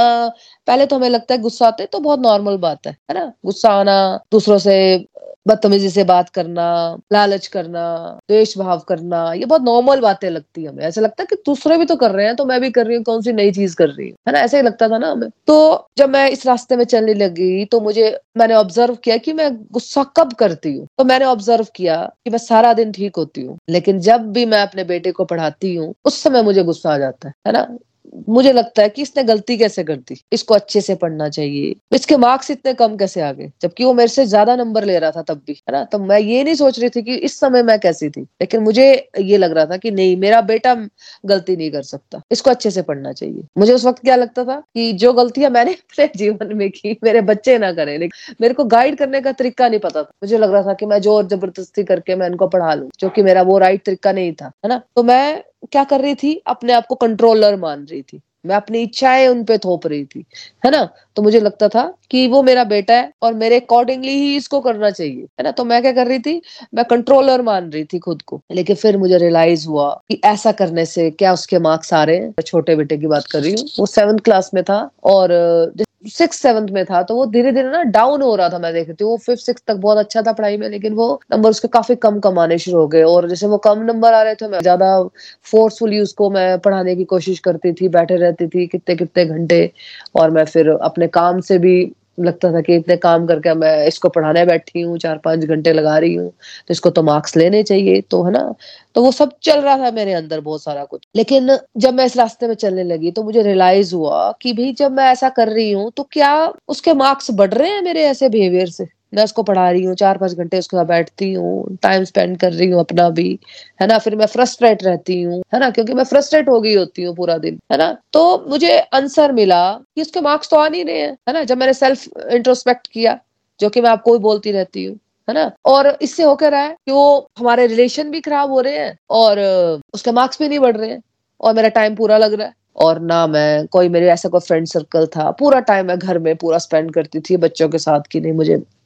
पहले तो हमें लगता है गुस्सा आते तो बहुत नॉर्मल बात है ना। गुस्सा आना, दूसरों से बदतमीजी से बात करना, लालच करना, द्वेष भाव करना, ये बहुत नॉर्मल बातें लगती है हमें। ऐसा लगता है कि दूसरे भी तो कर रहे हैं तो मैं भी कर रही हूँ, कौन सी नई चीज कर रही हूँ, है ना। ऐसा ही लगता था ना हमें। तो जब मैं इस रास्ते में चलने लगी तो मैंने ऑब्जर्व किया कि मैं गुस्सा कब करती हूँ। तो मैंने ऑब्जर्व किया कि मैं सारा दिन ठीक होती हूँ, लेकिन जब भी मैं अपने बेटे को पढ़ाती हूँ उस समय मुझे गुस्सा आ जाता है ना। मुझे लगता है कि इसने गलती कैसे कर दी, इसको अच्छे से पढ़ना चाहिए, इसके मार्क्स इतने कम कैसे आ गए, जबकि वो मेरे से ज्यादा नंबर ले रहा था तब भी, है ना। तो मैं ये नहीं सोच रही थी कि इस समय मैं कैसी थी, लेकिन मुझे ये लग रहा था कि नहीं, मेरा बेटा गलती नहीं कर सकता, इसको अच्छे से पढ़ना चाहिए। मुझे उस वक्त क्या लगता था कि जो गलतियां मैंने अपने जीवन में की मेरे बच्चे ना करें, लेकिन मेरे को गाइड करने का तरीका नहीं पता था। मुझे लग रहा था कि मैं जोर जबरदस्ती करके मैं इनको पढ़ा लूं, जो कि मेरा वो राइट तरीका नहीं था, है ना। तो मैं क्या कर रही थी, अपने आप को कंट्रोलर मान रही थी, मैं अपनी इच्छाएं उन पे थोप रही थी, है ना। तो मुझे लगता था कि वो मेरा बेटा है और मेरे अकॉर्डिंगली ही इसको करना चाहिए, है ना। तो मैं क्या कर रही थी, मैं कंट्रोलर मान रही थी खुद को। लेकिन फिर मुझे रियलाइज हुआ कि ऐसा करने से क्या उसके मार्क्स आ रहे हैं। मैं छोटे बेटे की बात कर रही हूँ, वो 7th क्लास में था और 6th-7th में था, तो वो धीरे धीरे ना डाउन हो रहा था। मैं देखती हूँ वो 5th-6th तक बहुत अच्छा था पढ़ाई में, लेकिन वो नंबर उसके काफी कम कम आने शुरू हो गए। और जैसे वो कम नंबर आ रहे थे, मैं ज्यादा फोर्सफुली उसको मैं पढ़ाने की कोशिश करती थी, बैठे रहती थी कितने कितने घंटे। और मैं फिर अपने काम से भी लगता था कि इतने काम करके मैं इसको पढ़ाने बैठी हूँ, 4-5 घंटे लगा रही हूँ, तो इसको तो मार्क्स लेने चाहिए, तो है ना। तो वो सब चल रहा था मेरे अंदर बहुत सारा कुछ। लेकिन जब मैं इस रास्ते में चलने लगी तो मुझे रियलाइज हुआ कि भाई जब मैं ऐसा कर रही हूँ तो क्या उसके मार्क्स बढ़ रहे हैं मेरे ऐसे बिहेवियर से। मैं उसको पढ़ा रही हूँ, 4-5 घंटे उसके साथ बैठती हूँ, टाइम स्पेंड कर रही हूँ अपना भी, है ना। फिर मैं फ्रस्ट्रेट रहती हूँ, है ना, क्योंकि मैं फ्रस्ट्रेट हो गई होती हूँ पूरा दिन, है ना। तो मुझे आंसर मिला कि उसके मार्क्स तो आ नहीं रहे हैं, है ना। जब मैंने सेल्फ इंट्रोस्पेक्ट किया, जो कि मैं आपको भी बोलती रहती हूँ, है ना। और इससे होकर रहा है कि वो हमारे रिलेशन भी खराब हो रहे हैं और उसके मार्क्स भी नहीं बढ़ रहे हैं और मेरा टाइम पूरा लग रहा है। और ना मैं कोई, मेरे ऐसा कोई फ्रेंड सर्कल था, पूरा टाइम मैं घर में पूरा स्पेंड करती थी बच्चों के साथ कि नहीं मुझे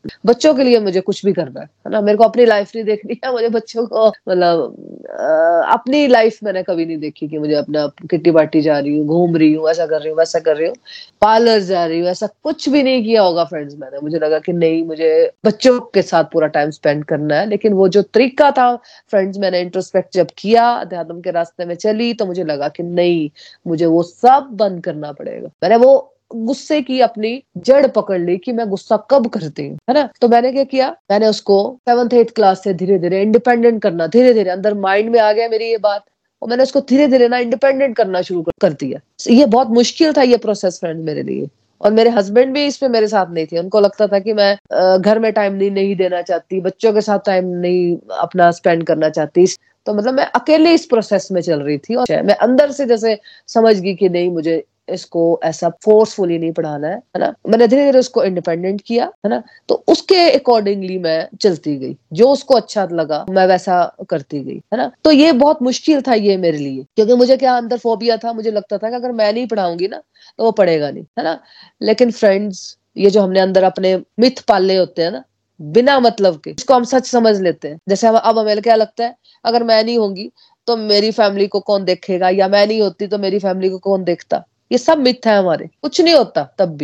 बच्चों के लिए मुझे कुछ भी करना है ना, मेरे को अपनी लाइफ नहीं देखनी है, मुझे बच्चों को मतलब अपनी लाइफ मैंने कभी नहीं देखी कि मुझे अपना किट्टी पार्टी जा रही हूँ, घूम रही हूँ, ऐसा कर रही हूँ, वैसा कर रही हूँ, पार्लर जा रही हूँ, ऐसा कुछ भी नहीं किया होगा फ्रेंड्स मैंने। मुझे लगा कि नहीं, मुझे बच्चों के साथ पूरा टाइम स्पेंड करना है। लेकिन वो जो तरीका था फ्रेंड्स, मैंने इंट्रोस्पेक्ट जब किया, अध्यात्म के रास्ते में चली, तो मुझे लगा कि नहीं, मुझे वो सब बंद करना पड़ेगा। मैंने वो गुस्से की अपनी जड़ पकड़ ली कि मैं गुस्सा कब करती हूँ, है ना। तो मैंने क्या किया, मैंने उसको 7th 8th क्लास से धीरे धीरे इंडिपेंडेंट करना, धीरे धीरे अंदर माइंड में आ गया मेरी ये बात, और मैंने उसको धीरे धीरे ना इंडिपेंडेंट करना शुरू कर दिया। ये बहुत मुश्किल था ये प्रोसेस फ्रेंड मेरे लिए, और मेरे हस्बैंड भी इसमें मेरे साथ नहीं थे। उनको लगता था कि मैं घर में टाइम नहीं देना चाहती, बच्चों के साथ टाइम नहीं अपना स्पेंड करना चाहती। तो मतलब मैं अकेले इस प्रोसेस में चल रही थी, और मैं अंदर से जैसे समझ गई कि नहीं, मुझे इसको ऐसा फोर्सफुली नहीं पढ़ाना है ना। मैंने धीरे धीरे उसको इंडिपेंडेंट किया, है ना। तो उसके अकॉर्डिंगली मैं चलती गई, जो उसको अच्छा लगा मैं वैसा करती गई, है ना। तो ये बहुत मुश्किल था ये मेरे लिए, क्योंकि मुझे क्या अंदर फोबिया था, मुझे लगता था कि अगर मैं नहीं पढ़ाऊंगी ना तो वो पढ़ेगा नहीं, है ना। लेकिन फ्रेंड्स, ये जो हमने अंदर अपने मिथ पाले होते हैं ना, बिना मतलब के, इसको हम सच समझ लेते हैं। जैसे अब हमें क्या लगता है, अगर मैं नहीं होंगी तो मेरी फैमिली को कौन देखेगा, या मैं नहीं होती तो मेरी फैमिली को कौन देखता। ये सब मिथ है हमारे, कुछ नहीं होता,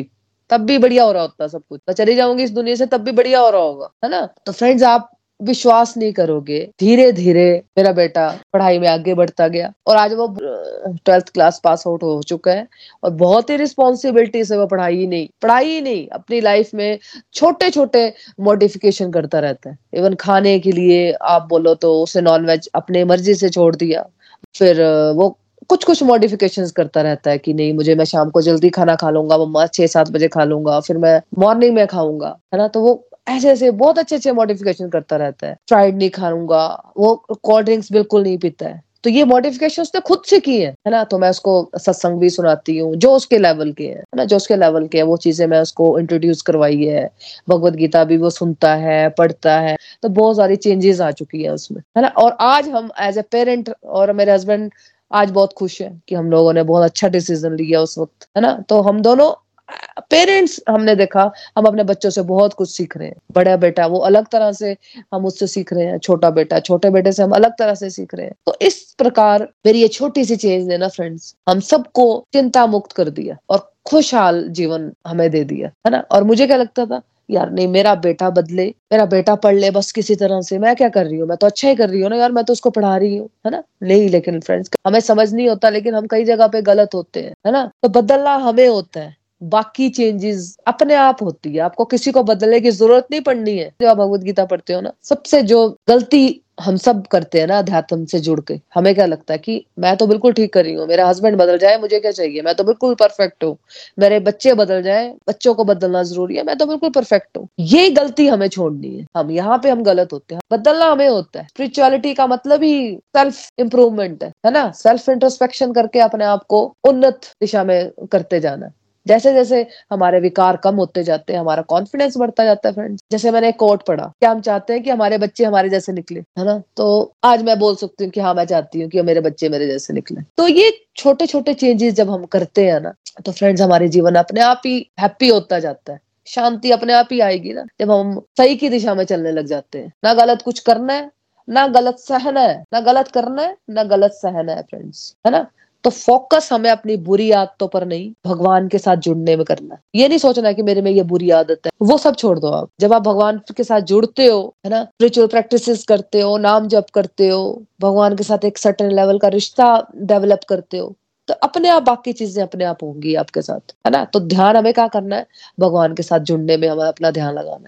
तब भी बढ़िया हो रहा होता सब कुछ। मैं चली जाऊंगी इस दुनिया से तब भी बढ़िया हो रहा होगा, है ना। तो फ्रेंड्स, आप विश्वास नहीं करोगे, धीरे धीरे मेरा बेटा पढ़ाई में आगे बढ़ता गया, और आज वो 12th क्लास पास आउट हो चुका है, और बहुत ही रिस्पॉन्सिबिलिटी से वो पढ़ाई ही नहीं अपनी लाइफ में छोटे छोटे मॉडिफिकेशन करता रहता है। इवन खाने के लिए आप बोलो तो उसे नॉनवेज अपने मर्जी से छोड़ दिया, फिर वो कुछ कुछ मॉडिफिकेशंस करता रहता है कि नहीं, मुझे मैं शाम को जल्दी खाना खा लूंगा मम्मा, 6-7 बजे खा लूंगा, फिर मैं मॉर्निंग में खाऊंगा, है ना। तो वो ऐसे ऐसे बहुत अच्छे अच्छे मॉडिफिकेशन करता रहता है। फ्राइड नहीं खाऊंगा, वो कोल्ड ड्रिंक्स बिल्कुल नहीं पीता है। तो ये मॉडिफिकेशन उसने खुद से की है ना। तो मैं उसको सत्संग भी सुनाती हूँ जो उसके लेवल के है ना, जो उसके लेवल के है वो चीजें मैं उसको इंट्रोड्यूस करवाई है। भगवत गीता भी वो सुनता है, पढ़ता है, तो बहुत सारी चेंजेस आ चुकी है उसमें, है ना। और आज हम एज ए पेरेंट, और मेरे हस्बैंड आज बहुत खुश है कि हम लोगों ने बहुत अच्छा डिसीजन लिया उस वक्त, है ना। तो हम दोनों पेरेंट्स, हमने देखा हम अपने बच्चों से बहुत कुछ सीख रहे हैं। बड़ा बेटा वो अलग तरह से हम उससे सीख रहे हैं, छोटा बेटा छोटे बेटे से हम अलग तरह से सीख रहे हैं। तो इस प्रकार मेरी ये छोटी सी चेंज ने ना फ्रेंड्स, हम सबको चिंता मुक्त कर दिया और खुशहाल जीवन हमें दे दिया, है ना। और मुझे क्या लगता था, यार नहीं, मेरा बेटा बदले, मेरा बेटा पढ़ ले बस किसी तरह से, मैं क्या कर रही हूँ, मैं तो अच्छा ही कर रही हूँ ना यार, मैं तो उसको पढ़ा रही हूँ, है ना। नहीं, लेकिन फ्रेंड्स, हमें समझ नहीं होता, लेकिन हम कई जगह पे गलत होते हैं, है ना। तो बदलना हमें होता है, बाकी चेंजेस अपने आप होती है, आपको किसी को बदलने की जरूरत नहीं पड़नी है। जब आप भगवत गीता पढ़ते हो ना, सबसे जो गलती हम सब करते हैं ना अध्यात्म से जुड़ के, हमें क्या लगता है कि मैं तो बिल्कुल ठीक कर रही हूँ, मेरा हस्बैंड बदल जाए मुझे क्या चाहिए, मैं तो बिल्कुल परफेक्ट हूँ, मेरे बच्चे बदल जाए, बच्चों को बदलना जरूरी है, मैं तो बिल्कुल परफेक्ट हूँ। ये गलती हमें छोड़नी है, हम यहाँ पे हम गलत होते हैं, बदलना हमें होता है। स्पिरिचुअलिटी का मतलब ही सेल्फ इम्प्रूवमेंट है ना, सेल्फ इंट्रोस्पेक्शन करके अपने आप को उन्नत दिशा में करते जाना है। जैसे जैसे हमारे विकार कम होते जाते हैं, हमारा कॉन्फिडेंस बढ़ता जाता है फ्रेंड्स। जैसे मैंने एक कोट पढ़ा, क्या हम चाहते हैं कि हमारे बच्चे हमारे जैसे निकले, है ना। तो आज मैं बोल सकती हूँ कि हाँ, मैं चाहती हूँ कि मेरे बच्चे मेरे जैसे निकले। तो ये छोटे छोटे चेंजेस जब हम करते हैं ना, तो फ्रेंड्स हमारे जीवन अपने आप ही हैप्पी होता जाता है। शांति अपने आप ही आएगी ना, जब हम सही की दिशा में चलने लग जाते हैं। ना गलत कुछ करना है, ना गलत सहना है, ना गलत करना है, ना गलत सहना है फ्रेंड्स, है ना। तो फोकस हमें अपनी बुरी आदतों पर नहीं, भगवान के साथ जुड़ने में करना है। ये नहीं सोचना कि मेरे में ये बुरी आदत है, वो सब छोड़ दो आप। जब आप भगवान के साथ जुड़ते हो, है ना, स्पिरिचुअल प्रैक्टिसेस करते हो, नाम जप करते हो, भगवान के साथ एक सर्टेन लेवल का रिश्ता डेवलप करते हो, तो अपने आप बाकी चीजें अपने आप होंगी आपके साथ, है ना। तो ध्यान हमें क्या करना है, भगवान के साथ जुड़ने में हमें अपना ध्यान लगाना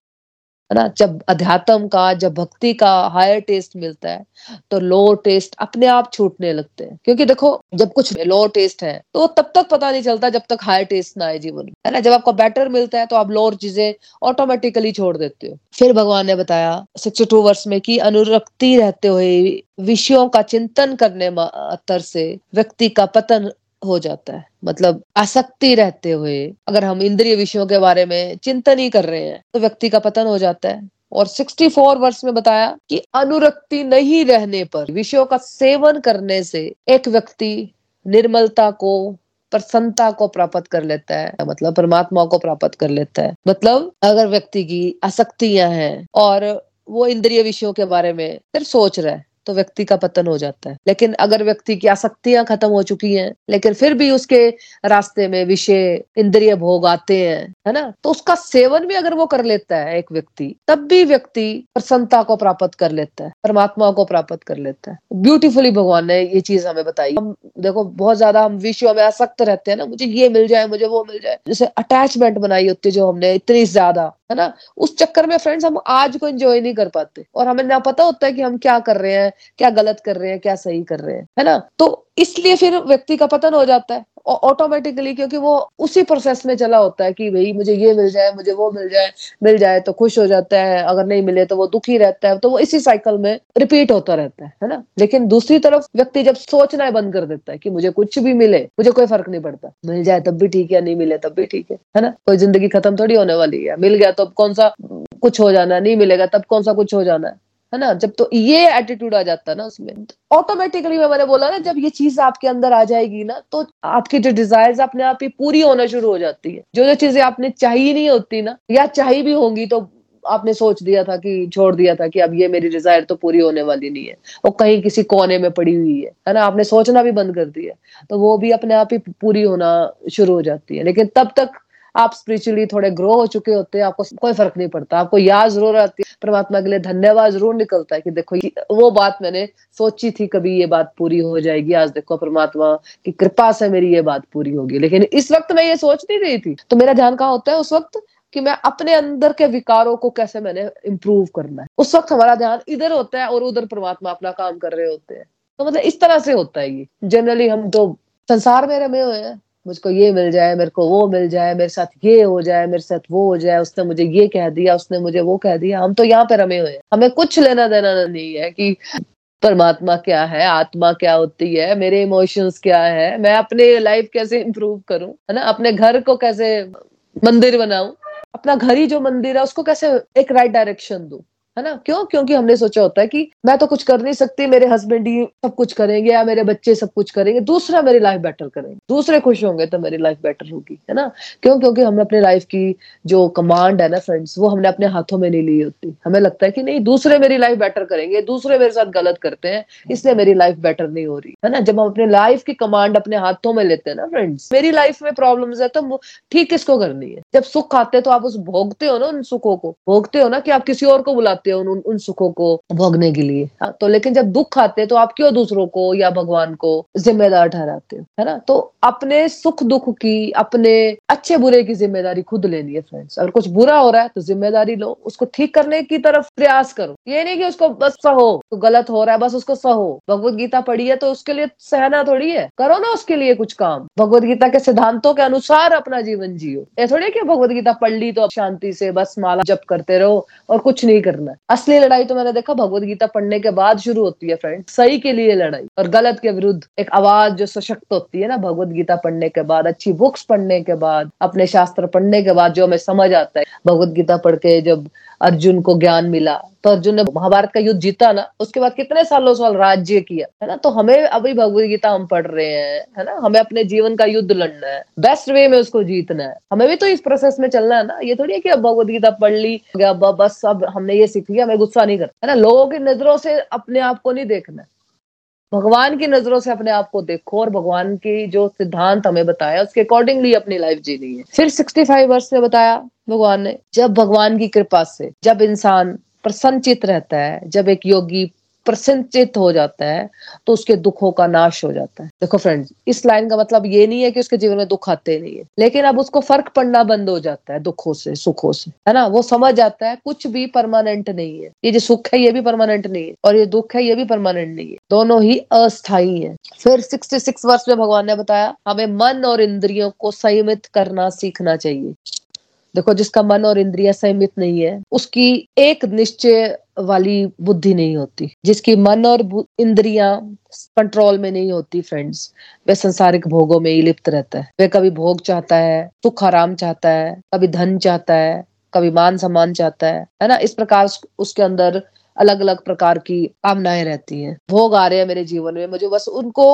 है ना। जब अध्यात्म का, जब भक्ति का हायर टेस्ट मिलता है, तो लो टेस्ट अपने आप छूटने लगते हैं। क्योंकि देखो, जब कुछ लो टेस्ट है तो तब तक पता नहीं चलता जब तक हायर टेस्ट ना आए जीवन में, है ना। जब आपको बेटर मिलता है तो आप लोअर चीजें ऑटोमेटिकली छोड़ देते हो। फिर भगवान ने बताया 62 वर्ष में कि अनुरक्ति रहते हुए विषयों का चिंतन करने मात्र से व्यक्ति का पतन हो जाता है। मतलब आसक्ति रहते हुए अगर हम इंद्रिय विषयों के बारे में चिंतन ही कर रहे हैं तो व्यक्ति का पतन हो जाता है। और 64 वर्ष में बताया कि अनुरक्ति नहीं रहने पर विषयों का सेवन करने से एक व्यक्ति निर्मलता को प्रसन्नता को प्राप्त कर लेता है, मतलब परमात्मा को प्राप्त कर लेता है। मतलब अगर व्यक्ति की आसक्तियां हैं और वो इंद्रिय विषयों के बारे में सिर्फ सोच रहा है तो व्यक्ति का पतन हो जाता है। लेकिन अगर व्यक्ति की आसक्तियां खत्म हो चुकी हैं लेकिन फिर भी उसके रास्ते में विषय इंद्रिय भोग आते हैं, है ना, तो उसका सेवन भी अगर वो कर लेता है एक व्यक्ति, तब भी व्यक्ति प्रसन्नता को प्राप्त कर लेता है, परमात्मा को प्राप्त कर लेता है। ब्यूटीफुली भगवान ने ये चीज हमें बताई। हम देखो बहुत ज्यादा हम विषयों में आसक्त रहते हैं ना, मुझे ये मिल जाए, मुझे वो मिल जाए, जैसे अटैचमेंट बनाई होती है जो हमने इतनी ज्यादा, है ना, उस चक्कर में फ्रेंड्स हम आज को एंजॉय नहीं कर पाते और हमें ना पता होता है कि हम क्या कर रहे हैं, क्या गलत कर रहे हैं, क्या सही कर रहे हैं, है ना। तो इसलिए फिर व्यक्ति का पतन हो जाता है ऑटोमेटिकली, क्योंकि वो उसी प्रोसेस में चला होता है कि भाई मुझे ये मिल जाए, मुझे वो मिल जाए तो खुश हो जाता है, अगर नहीं मिले तो वो दुखी रहता है, तो वो इसी साइकिल में रिपीट होता रहता है ना। लेकिन दूसरी तरफ व्यक्ति जब सोचना बंद कर देता है कि मुझे कुछ भी मिले, मुझे कोई फर्क नहीं पड़ता, मिल जाए तब भी ठीक है, नहीं मिले तब भी ठीक है ना, कोई जिंदगी खत्म थोड़ी होने वाली है, मिल गया तो कौन सा कुछ हो जाना, नहीं मिलेगा तब कौन सा कुछ हो जाना है ना। जब तो ये एटीट्यूड आ जाता है ना उसमें, ऑटोमेटिकली मैंने बोला ना, जब ये चीज आपके अंदर आ जाएगी ना, तो आपकी जो डिजायर्स अपने आप ही पूरी होना शुरू हो जाती है। जो जो चीजें आपने चाहिए नहीं होती ना, या चाहिए भी होंगी तो आपने सोच दिया था कि छोड़ दिया था कि अब ये मेरी डिजायर तो पूरी होने वाली नहीं है, वो कहीं किसी कोने में पड़ी हुई है ना, आपने सोचना भी बंद कर दिया, तो वो भी अपने आप ही पूरी होना शुरू हो जाती है। लेकिन तब तक आप स्पिरिचुअली थोड़े ग्रो हो चुके होते हैं, आपको कोई फर्क नहीं पड़ता, आपको याद जरूर आती है, परमात्मा के लिए धन्यवाद जरूर निकलता है कि देखो वो बात मैंने सोची थी, कभी ये बात पूरी हो जाएगी, आज देखो परमात्मा की कृपा से मेरी ये बात पूरी होगी। लेकिन इस वक्त मैं ये सोच नहीं रही थी, तो मेरा ध्यान कहाँ होता है उस वक्त, कि मैं अपने अंदर के विकारों को कैसे मैंने इम्प्रूव करना है। उस वक्त हमारा ध्यान इधर होता है और उधर परमात्मा अपना काम कर रहे होते हैं। तो मतलब इस तरह से होता है ये। जनरली हम तो संसार में रमे हुए हैं, मुझको ये मिल जाए, मेरे को वो मिल जाए, मेरे साथ ये हो जाए, मेरे साथ वो हो जाए, उसने मुझे ये कह दिया, उसने मुझे वो कह दिया, हम तो यहाँ पे रमे हुए हैं। हमें कुछ लेना देना नहीं है कि परमात्मा क्या है, आत्मा क्या होती है, मेरे इमोशंस क्या है, मैं अपने लाइफ कैसे इंप्रूव करूं, है ना, अपने घर को कैसे मंदिर बनाऊं, अपना घर ही जो मंदिर है उसको कैसे एक राइट डायरेक्शन दूं, है ना। क्यों? क्योंकि हमने सोचा होता है कि मैं तो कुछ कर नहीं सकती, मेरे हस्बैंड ही सब कुछ करेंगे या मेरे बच्चे सब कुछ करेंगे, दूसरा मेरी लाइफ बेटर करेंगे, दूसरे खुश होंगे तो मेरी लाइफ बेटर होगी, है ना। क्यों? क्योंकि हमने अपने लाइफ की जो कमांड है ना फ्रेंड्स, वो हमने अपने हाथों में नहीं ली होती। हमें लगता है कि नहीं, दूसरे मेरी लाइफ बेटर करेंगे, दूसरे मेरे साथ गलत करते हैं, इसलिए मेरी लाइफ बेटर नहीं हो रही, है ना। जब हम अपने लाइफ की कमांड अपने हाथों में लेते हैं ना फ्रेंड्स, मेरी लाइफ में प्रॉब्लम्स है तो ठीक किसको करनी है। जब सुख आते हैं तो आप उस भोगते हो ना, उन सुखों को भोगते हो ना, कि आप किसी और को बुलाते हो उन सुखों को भोगने के लिए। तो लेकिन जब दुख आते हैं तो आप क्यों दूसरों को या भगवान को जिम्मेदार ठहराते हो, है ना। तो अपने सुख दुख की, अपने अच्छे बुरे की जिम्मेदारी खुद लेनी है फ्रेंड्स। अगर कुछ बुरा हो रहा है तो जिम्मेदारी लो, उसको ठीक करने की तरफ प्रयास करो। ये नहीं कि उसको बस सहो, तो गलत हो रहा है बस उसको सहो। भगवत गीता पढ़ी है तो उसके लिए सहना थोड़ी है, करो ना उसके लिए कुछ काम, भगवत गीता के सिद्धांतों के अनुसार अपना जीवन जियो। ये थोड़ी है कि भगवत गीता पढ़ ली तो शांति से बस माला जप करते रहो और कुछ नहीं करना। असली लड़ाई तो मैंने देखा भगवत गीता पढ़ने के बाद शुरू होती है फ्रेंड, सही के लिए लड़ाई और गलत के विरुद्ध एक आवाज जो सशक्त होती है ना, भगवत गीता पढ़ने के बाद, अच्छी बुक्स पढ़ने के बाद, अपने शास्त्र पढ़ने के बाद जो हमें समझ आता है। भगवत गीता पढ़ के जब अर्जुन को ज्ञान मिला तो अर्जुन ने महाभारत का युद्ध जीता ना, उसके बाद कितने सालों साल राज्य किया, है ना। तो हमें अभी भगवत गीता हम पढ़ रहे हैं, है ना, हमें अपने जीवन का युद्ध लड़ना है, बेस्ट वे में उसको जीतना है, हमें भी तो इस प्रोसेस में चलना है ना। ये थोड़ी है कि अब भगवत गीता पढ़ ली, बस अब हमने ये सीख लिया, हमें गुस्सा नहीं करना, है ना। लोगों की नजरों से अपने आप को नहीं देखना, भगवान की नजरों से अपने आप को देखो और भगवान की जो सिद्धांत हमें बताया उसके अकॉर्डिंगली अपनी लाइफ जीनी है। फिर 65 वर्ष में बताया भगवान ने, जब भगवान की कृपा से जब इंसान प्रसन्नचित रहता है, जब एक योगी प्रसन्नचित हो जाता है तो उसके दुखों का नाश हो जाता है। देखो फ्रेंड्स, इस लाइन का मतलब ये नहीं है कि उसके जीवन में दुख आते नहीं है, लेकिन अब उसको फर्क पड़ना बंद हो जाता है दुखों से, सुखों से, है ना। वो समझ आता है कुछ भी परमानेंट नहीं है, ये जो सुख है ये भी परमानेंट नहीं है और ये दुख है ये भी परमानेंट नहीं है, दोनों ही अस्थायी है। फिर 66 वर्ष में भगवान ने बताया हमें मन और इंद्रियों को संयमित करना सीखना चाहिए। देखो, जिसका मन और इंद्रियां संयमित नहीं है उसकी एक निश्चय वाली बुद्धि नहीं होती। जिसकी मन और इंद्रियां कंट्रोल में नहीं होती फ्रेंड्स, वह संसारिक भोगों में ही लिप्त रहता है। वह कभी भोग चाहता है, सुख आराम चाहता है, कभी धन चाहता है, कभी मान सम्मान चाहता है ना। इस प्रकार उसके अंदर अलग अलग प्रकार की कामनाएं रहती हैं। भोग आ रहे हैं मेरे जीवन में, मुझे बस उनको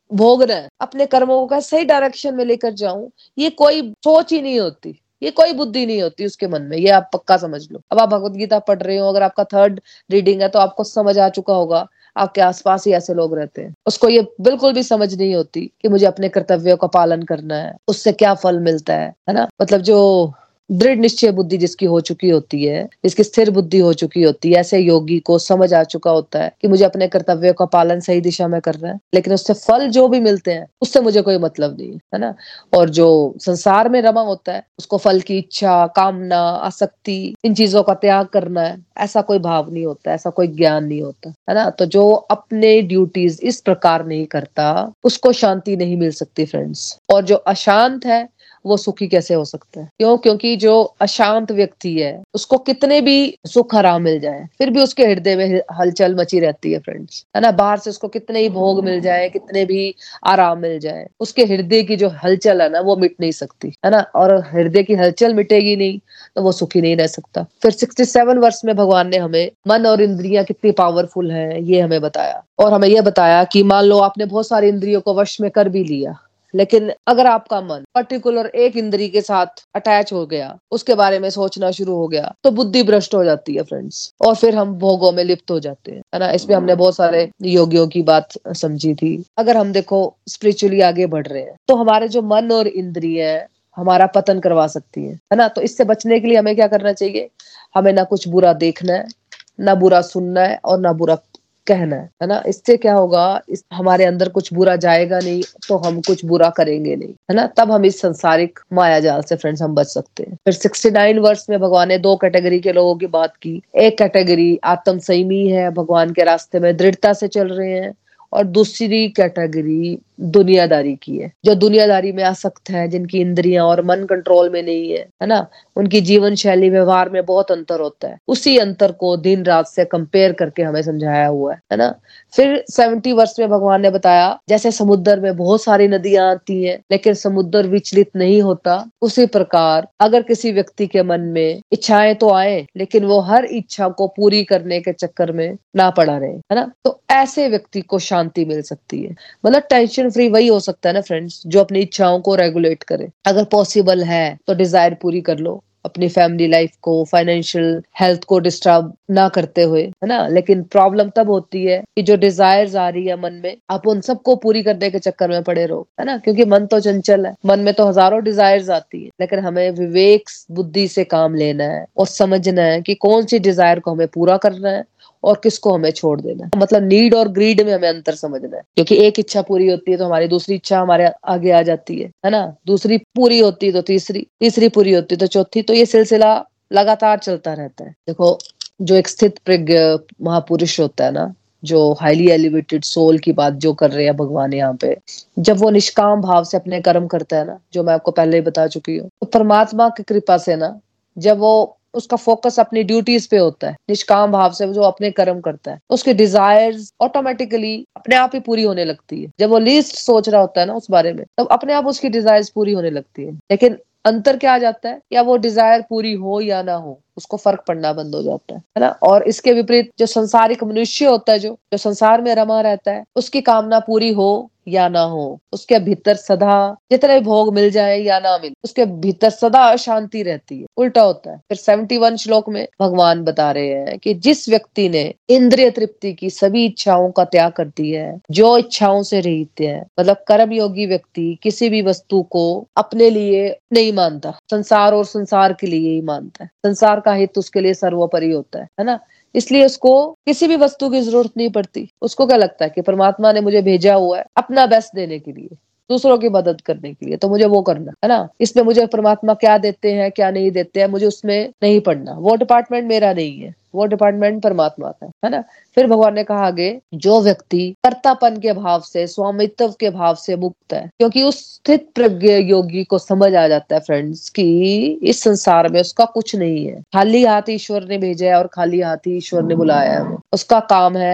भोगना है, अपने कर्मों को सही डायरेक्शन में लेकर जाऊं, ये कोई सोच ही नहीं होती, ये कोई बुद्धि नहीं होती उसके मन में, ये आप पक्का समझ लो। अब आप भगवत गीता पढ़ रहे हो, अगर आपका थर्ड रीडिंग है तो आपको समझ आ चुका होगा आपके आसपास ही ऐसे लोग रहते हैं, उसको ये बिल्कुल भी समझ नहीं होती कि मुझे अपने कर्तव्यों का पालन करना है, उससे क्या फल मिलता है ना। मतलब जो दृढ़ निश्चय बुद्धि जिसकी हो चुकी होती है, जिसकी स्थिर बुद्धि हो चुकी होती है, ऐसे योगी को समझ आ चुका होता है कि मुझे अपने कर्तव्यों का पालन सही दिशा में करना है, लेकिन उससे फल जो भी मिलते हैं उससे मुझे कोई मतलब नहीं है ना। और जो संसार में रमा होता है उसको फल की इच्छा, कामना, आसक्ति, इन चीजों का त्याग करना है, ऐसा कोई भाव नहीं होता, ऐसा कोई ज्ञान नहीं होता, है ना। तो जो अपने ड्यूटीज इस प्रकार नहीं करता उसको शांति नहीं मिल सकती फ्रेंड्स। और जो अशांत है वो सुखी कैसे हो सकता है? क्यों? क्योंकि जो अशांत व्यक्ति है उसको कितने भी सुख आराम मिल जाए फिर भी उसके हृदय में हलचल मची रहती है फ्रेंड्स, है ना। बाहर से उसको कितने ही भोग मिल जाए, कितने भी आराम मिल जाए, उसके हृदय की जो हलचल है ना वो मिट नहीं सकती, है ना। और हृदय की हलचल मिटेगी नहीं तो वो सुखी नहीं रह सकता। फिर 67 वर्ष में भगवान ने हमें मन और इंद्रियां कितनी पावरफुल है ये हमें बताया, और हमें यह बताया कि मान लो आपने बहुत सारी इंद्रियों को वश में कर भी लिया, लेकिन अगर आपका मन पर्टिकुलर एक इंद्री के साथ अटैच हो गया, उसके बारे में सोचना शुरू हो गया, तो बुद्धि भ्रष्ट हो जाती है फ्रेंड्स, और फिर हम भोगों में लिप्त हो जाते हैं, है ना। इसमें हमने बहुत सारे योगियों की बात समझी थी। अगर हम देखो स्पिरिचुअली आगे बढ़ रहे हैं तो हमारे जो मन और इंद्रिय हमारा पतन करवा सकती है ना। तो इससे बचने के लिए हमें क्या करना चाहिए? हमें ना कुछ बुरा देखना है, ना बुरा सुनना है, और ना बुरा कहना है ना। इससे क्या होगा, हमारे अंदर कुछ बुरा जाएगा नहीं तो हम कुछ बुरा करेंगे नहीं, है ना। तब हम इस संसारिक माया जाल से फ्रेंड्स हम बच सकते हैं। फिर 69 वर्ष में भगवान ने दो कैटेगरी के लोगों की बात की। एक कैटेगरी आत्म संयमी है, भगवान के रास्ते में दृढ़ता से चल रहे हैं, और दूसरी कैटेगरी दुनियादारी की है, जो दुनियादारी में आसक्त है, जिनकी इंद्रियां और मन कंट्रोल में नहीं है ना। उनकी जीवन शैली व्यवहार में बहुत अंतर होता है। उसी अंतर को दिन रात से कंपेयर करके हमें समझाया हुआ है ना। फिर 70 वर्ष में भगवान ने बताया जैसे समुद्र में बहुत सारी नदियां आती हैं लेकिन समुद्र विचलित नहीं होता, उसी प्रकार अगर किसी व्यक्ति के मन में इच्छाएं तो आए लेकिन वो हर इच्छा को पूरी करने के चक्कर में ना पड़ा रहे, है ना, तो ऐसे व्यक्ति को शांति मिल सकती है। मतलब टेंशन फ्री वही हो सकता है ना फ्रेंड्स जो अपनी इच्छाओं को रेगुलेट करे। अगर पॉसिबल है तो डिजायर पूरी कर लो, अपनी फैमिली लाइफ को, फाइनेंशियल हेल्थ को डिस्टर्ब ना करते हुए, है ना। लेकिन प्रॉब्लम तब होती है कि जो डिजायर्स आ रही है मन में, आप उन सबको पूरी करने के चक्कर में पड़े रहो, है ना। क्योंकि मन तो चंचल है, मन में तो हजारों डिजायर्स आती है, लेकिन हमें विवेक बुद्धि से काम लेना है और समझना है कि कौन सी डिजायर को हमें पूरा करना है और किसको हमें छोड़ देना है। मतलब नीड और ग्रीड में हमें अंतर समझना है, क्योंकि एक इच्छा पूरी होती है तो हमारी दूसरी इच्छा हमारे आगे आ जाती है ना। दूसरी पूरी होती है तो तीसरी, तीसरी पूरी होती है तो चौथी, तो ये सिलसिला लगातार चलता रहता है। देखो जो एक स्थित प्रज्ञ महापुरुष होता है ना, जो हाईली एलिवेटेड सोल की बात जो कर रहे हैं भगवान यहाँ पे, जब वो निष्काम भाव से अपने कर्म करता है ना, जो मैं आपको पहले ही बता चुकी हूँ, तो परमात्मा की कृपा से ना, जब वो उसका फोकस अपनी ड्यूटीज पे होता है, निष्काम भाव से जो अपने कर्म करता है, उसके डिजायर्स ऑटोमेटिकली अपने आप ही पूरी होने लगती है। जब वो लीस्ट सोच रहा होता है ना उस बारे में, तब अपने आप उसकी डिजायर्स पूरी होने लगती है। लेकिन अंतर क्या आ जाता है, या वो डिजायर पूरी हो या ना हो उसको फर्क पड़ना बंद हो जाता है ना। और इसके विपरीत जो संसारिक मनुष्य होता है, जो संसार में रमा रहता है, उसकी कामना पूरी हो या ना हो, उसके भीतर सदा जितने भोग मिल जाए या ना मिले, उसके भीतर सदा अशांति रहती है। उल्टा होता है। फिर 71 श्लोक में भगवान बता रहे हैं कि जिस व्यक्ति ने इंद्रिय तृप्ति की सभी इच्छाओं का त्याग कर दिया है, जो इच्छाओं से रहित है, मतलब कर्म योगी व्यक्ति किसी भी वस्तु को अपने लिए नहीं मानता, संसार और संसार के लिए ही मानता है। संसार का हित उसके लिए सर्वोपरि होता है ना। इसलिए उसको किसी भी वस्तु की जरूरत नहीं पड़ती। उसको क्या लगता है कि परमात्मा ने मुझे भेजा हुआ है अपना बेस्ट देने के लिए, दूसरों की मदद करने के लिए, तो मुझे वो करना है ना। इसमें मुझे परमात्मा क्या देते हैं क्या नहीं देते हैं मुझे उसमें नहीं पड़ना, वो डिपार्टमेंट मेरा नहीं है, वो डिपार्टमेंट परमात्मा का है ना। फिर भगवान ने कहा आगे, जो व्यक्ति कर्तापन के भाव से, स्वामित्व के भाव से मुक्त है, क्योंकि उस स्थित प्रज्ञ योगी को समझ आ जाता है फ्रेंड्स कि इस संसार में उसका कुछ नहीं है, खाली हाथ ईश्वर ने भेजा है और खाली हाथ ही ईश्वर ने बुलाया है। उसका काम है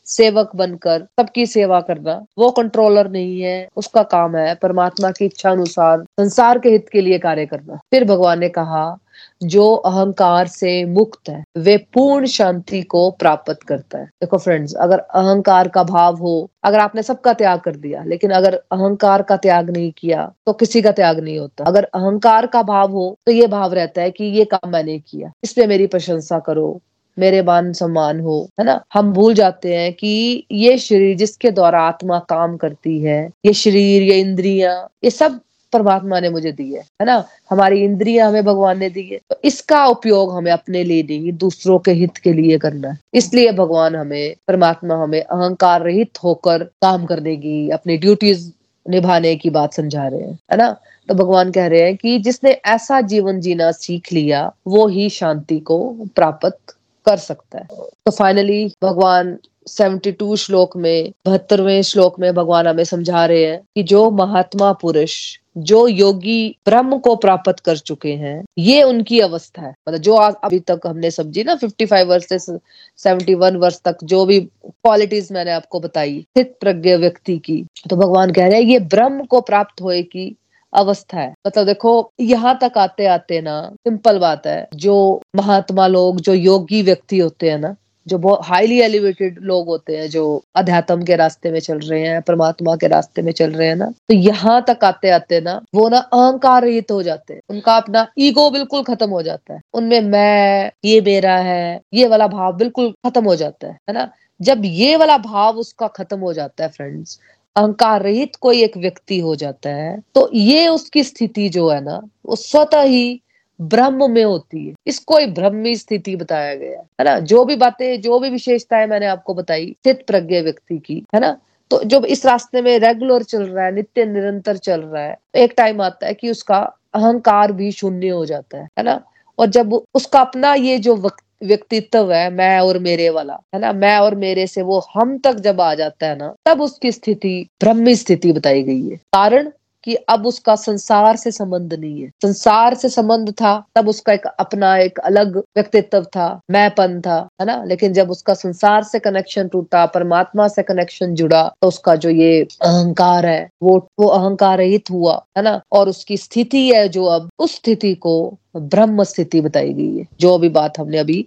सेवक बनकर सबकी सेवा करना, वो कंट्रोलर नहीं है। उसका काम है परमात्मा की इच्छा अनुसार संसार के हित के लिए कार्य करना। फिर भगवान ने कहा जो अहंकार से मुक्त है वे पूर्ण शांति को प्राप्त करता है। देखो फ्रेंड्स, अगर अहंकार का भाव हो, अगर आपने सबका त्याग कर दिया लेकिन अगर अहंकार का त्याग नहीं किया तो किसी का त्याग नहीं होता। अगर अहंकार का भाव हो तो ये भाव रहता है कि ये काम मैंने किया, इस पे मेरी प्रशंसा करो, मेरे मान सम्मान हो, है ना। हम भूल जाते हैं कि ये शरीर जिसके द्वारा आत्मा काम करती है, ये शरीर, ये इंद्रियां, ये सब परमात्मा ने मुझे दी है ना। हमारी इंद्रियां हमें भगवान ने दी है, तो इसका उपयोग हमें अपने लिए नहीं, दूसरों के हित के लिए करना है। इसलिए भगवान हमें, परमात्मा हमें अहंकार रहित होकर काम करने की, अपनी ड्यूटीज निभाने की बात समझा रहे हैं, है ना। तो भगवान कह रहे हैं कि जिसने ऐसा जीवन जीना सीख लिया वो ही शांति को प्राप्त कर सकता है। तो फाइनली भगवान 72 श्लोक में, 72वें श्लोक में भगवान हमें समझा रहे हैं कि जो महात्मा पुरुष, जो योगी ब्रह्म को प्राप्त कर चुके हैं, ये उनकी अवस्था है। मतलब जो अभी तक हमने समझी ना 55 वर्ष से 71 वर्ष तक जो भी क्वालिटीज मैंने आपको बताई स्थित प्रज्ञ व्यक्ति की, तो भगवान कह रहे हैं ये ब्रह्म को प्राप्त होए की अवस्था है। मतलब देखो यहाँ तक आते आते ना, सिंपल बात है, जो महात्मा लोग, जो योगी व्यक्ति होते हैं ना, जो बहुत हाईली एलिवेटेड लोग होते हैं, जो अध्यात्म के रास्ते में चल रहे हैं, परमात्मा के रास्ते में चल रहे हैं ना, तो यहाँ तक आते आते ना वो ना अहंकार रहित हो जाते हैं। उनका अपना ईगो बिल्कुल खत्म हो जाता है। उनमें मैं, ये मेरा है, ये वाला भाव बिल्कुल खत्म हो जाता है ना। जब ये वाला भाव उसका खत्म हो जाता है फ्रेंड्स, अहंकार रहित कोई एक व्यक्ति हो जाता है, तो ये उसकी स्थिति जो है ना वो स्वतः ही ब्रह्म में होती है। इसको ही ब्रह्मी स्थिति बताया गया है ना। जो भी बातें, जो भी विशेषताएं मैंने आपको बताई स्थित प्रज्ञ व्यक्ति की, है ना, तो जब इस रास्ते में रेगुलर चल रहा है, नित्य निरंतर चल रहा है, तो एक टाइम आता है कि उसका अहंकार भी शून्य हो जाता है ना। और जब उसका अपना ये जो व्यक्तित्व है, मैं और मेरे वाला, है ना, मैं और मेरे से वो हम तक जब आ जाता है ना, तब उसकी स्थिति ब्रह्मी स्थिति बताई गई है। कारण कि अब उसका संसार से संबंध नहीं है। संसार से संबंध था तब उसका एक अपना एक अलग व्यक्तित्व था, मैंपन था, है ना। लेकिन जब उसका संसार से कनेक्शन टूटा, परमात्मा से कनेक्शन जुड़ा, तो उसका जो ये अहंकार है वो अहंकार रहित हुआ, है ना। और उसकी स्थिति है जो अब, उस स्थिति को ब्रह्म स्थिति बताई गई है। जो अभी बात हमने अभी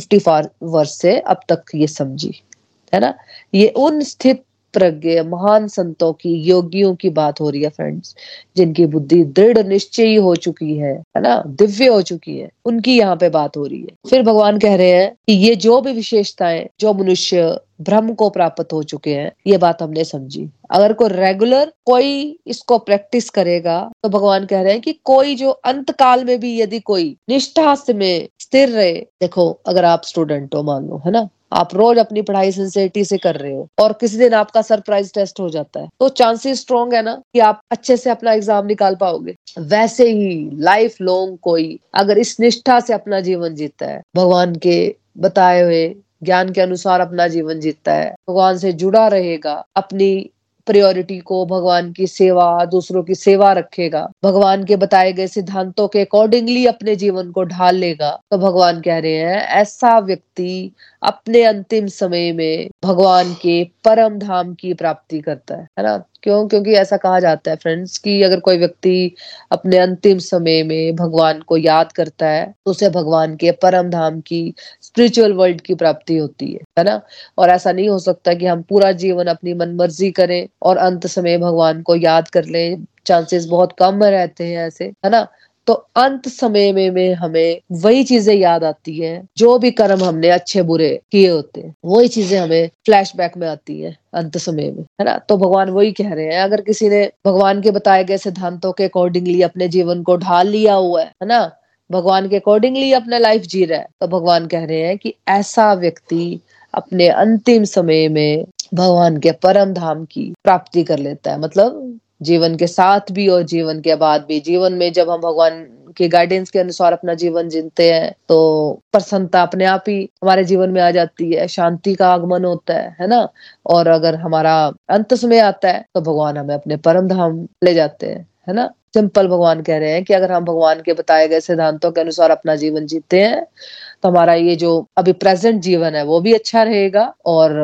54 वर्ष से अब तक ये समझी, है ना। ये उन स्थित प्रज्ञ महान संतों की, योगियों की बात हो रही है फ्रेंड्स, जिनकी बुद्धि दृढ़ निश्चयी हो चुकी है ना, दिव्य हो चुकी है, उनकी यहाँ पे बात हो रही है। फिर भगवान कह रहे हैं कि ये जो भी विशेषताएं जो मनुष्य ब्रह्म को प्राप्त हो चुके हैं, ये बात हमने समझी। अगर कोई रेगुलर कोई इसको प्रैक्टिस करेगा तो भगवान कह रहे हैं कि कोई जो अंत काल में भी यदि कोई निष्ठा में स्थिर रहे। देखो अगर आप स्टूडेंट हो, मान लो, है ना, आप रोज अपनी पढ़ाई सिंसियरिटी से कर रहे हो और किसी दिन आपका सरप्राइज टेस्ट हो जाता है, तो चांसेस स्ट्रॉन्ग है ना कि आप अच्छे से अपना एग्जाम निकाल पाओगे। वैसे ही लाइफ लॉन्ग कोई अगर इस निष्ठा से अपना जीवन जीता है, भगवान के बताए हुए ज्ञान के अनुसार अपना जीवन जीता है, भगवान से जुड़ा रहेगा, अपनी प्रायोरिटी को भगवान की सेवा, दूसरों की सेवा रखेगा, भगवान के बताए गए सिद्धांतों के अकॉर्डिंगली अपने जीवन को ढाल लेगा, तो भगवान कह रहे हैं ऐसा व्यक्ति अपने अंतिम समय में भगवान के परम धाम की प्राप्ति करता है ना। क्यों? क्योंकि ऐसा कहा जाता है फ्रेंड्स कि अगर कोई व्यक्ति अपने अंतिम समय में भगवान को याद करता है तो उसे भगवान के परम धाम की, स्पिरिचुअल वर्ल्ड की प्राप्ति होती है ना। और ऐसा नहीं हो सकता कि हम पूरा जीवन अपनी मनमर्जी करें और अंत समय भगवान को याद कर लें। चांसेस बहुत कम रहते हैं ऐसे, है ना। तो अंत समय में हमें वही चीजें याद आती हैं, जो भी कर्म हमने अच्छे बुरे किए होते हैं, वही चीजें हमें फ्लैशबैक में आती हैं अंत समय में, है ना। तो भगवान वही कह रहे हैं, अगर किसी ने भगवान के बताए गए सिद्धांतों के अकॉर्डिंगली अपने जीवन को ढाल लिया हुआ है ना, भगवान के अकॉर्डिंगली अपना लाइफ जी रहा है, तो भगवान कह रहे हैं कि ऐसा व्यक्ति अपने अंतिम समय में भगवान के परम धाम की प्राप्ति कर लेता है। मतलब जीवन के साथ भी और जीवन के बाद भी। जीवन में जब हम भगवान के गाइडेंस के अनुसार अपना जीवन जीते हैं तो प्रसन्नता अपने आप ही हमारे जीवन में आ जाती है, शांति का आगमन होता है ना। और अगर हमारा अंत समय आता है तो भगवान हमें अपने परम धाम ले जाते हैं, है ना। सिंपल भगवान कह रहे हैं कि अगर हम भगवान के बताए गए सिद्धांतों के अनुसार अपना जीवन जीते हैं तो हमारा ये जो अभी प्रेजेंट जीवन है वो भी अच्छा रहेगा और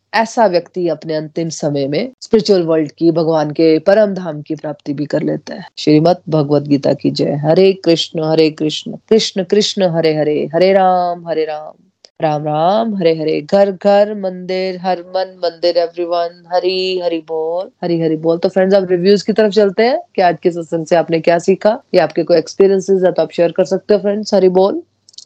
ऐसा व्यक्ति अपने अंतिम समय में स्पिरिचुअल वर्ल्ड की, भगवान के परम धाम की प्राप्ति भी कर लेता है। श्रीमद् भगवद गीता की जय। हरे कृष्ण कृष्ण कृष्ण हरे हरे, हरे राम राम राम हरे हरे। घर घर मंदिर, हर मन मंदिर। एवरीवन, हरी हरि बोल, हरी हरि बोल। तो फ्रेंड्स, अब रिव्यूज की तरफ चलते हैं कि आज के सत्संग से आपने क्या सीखा, या आपके कोई एक्सपीरियंसेस है तो आप शेयर कर सकते हो फ्रेंड्स। हरि बोल।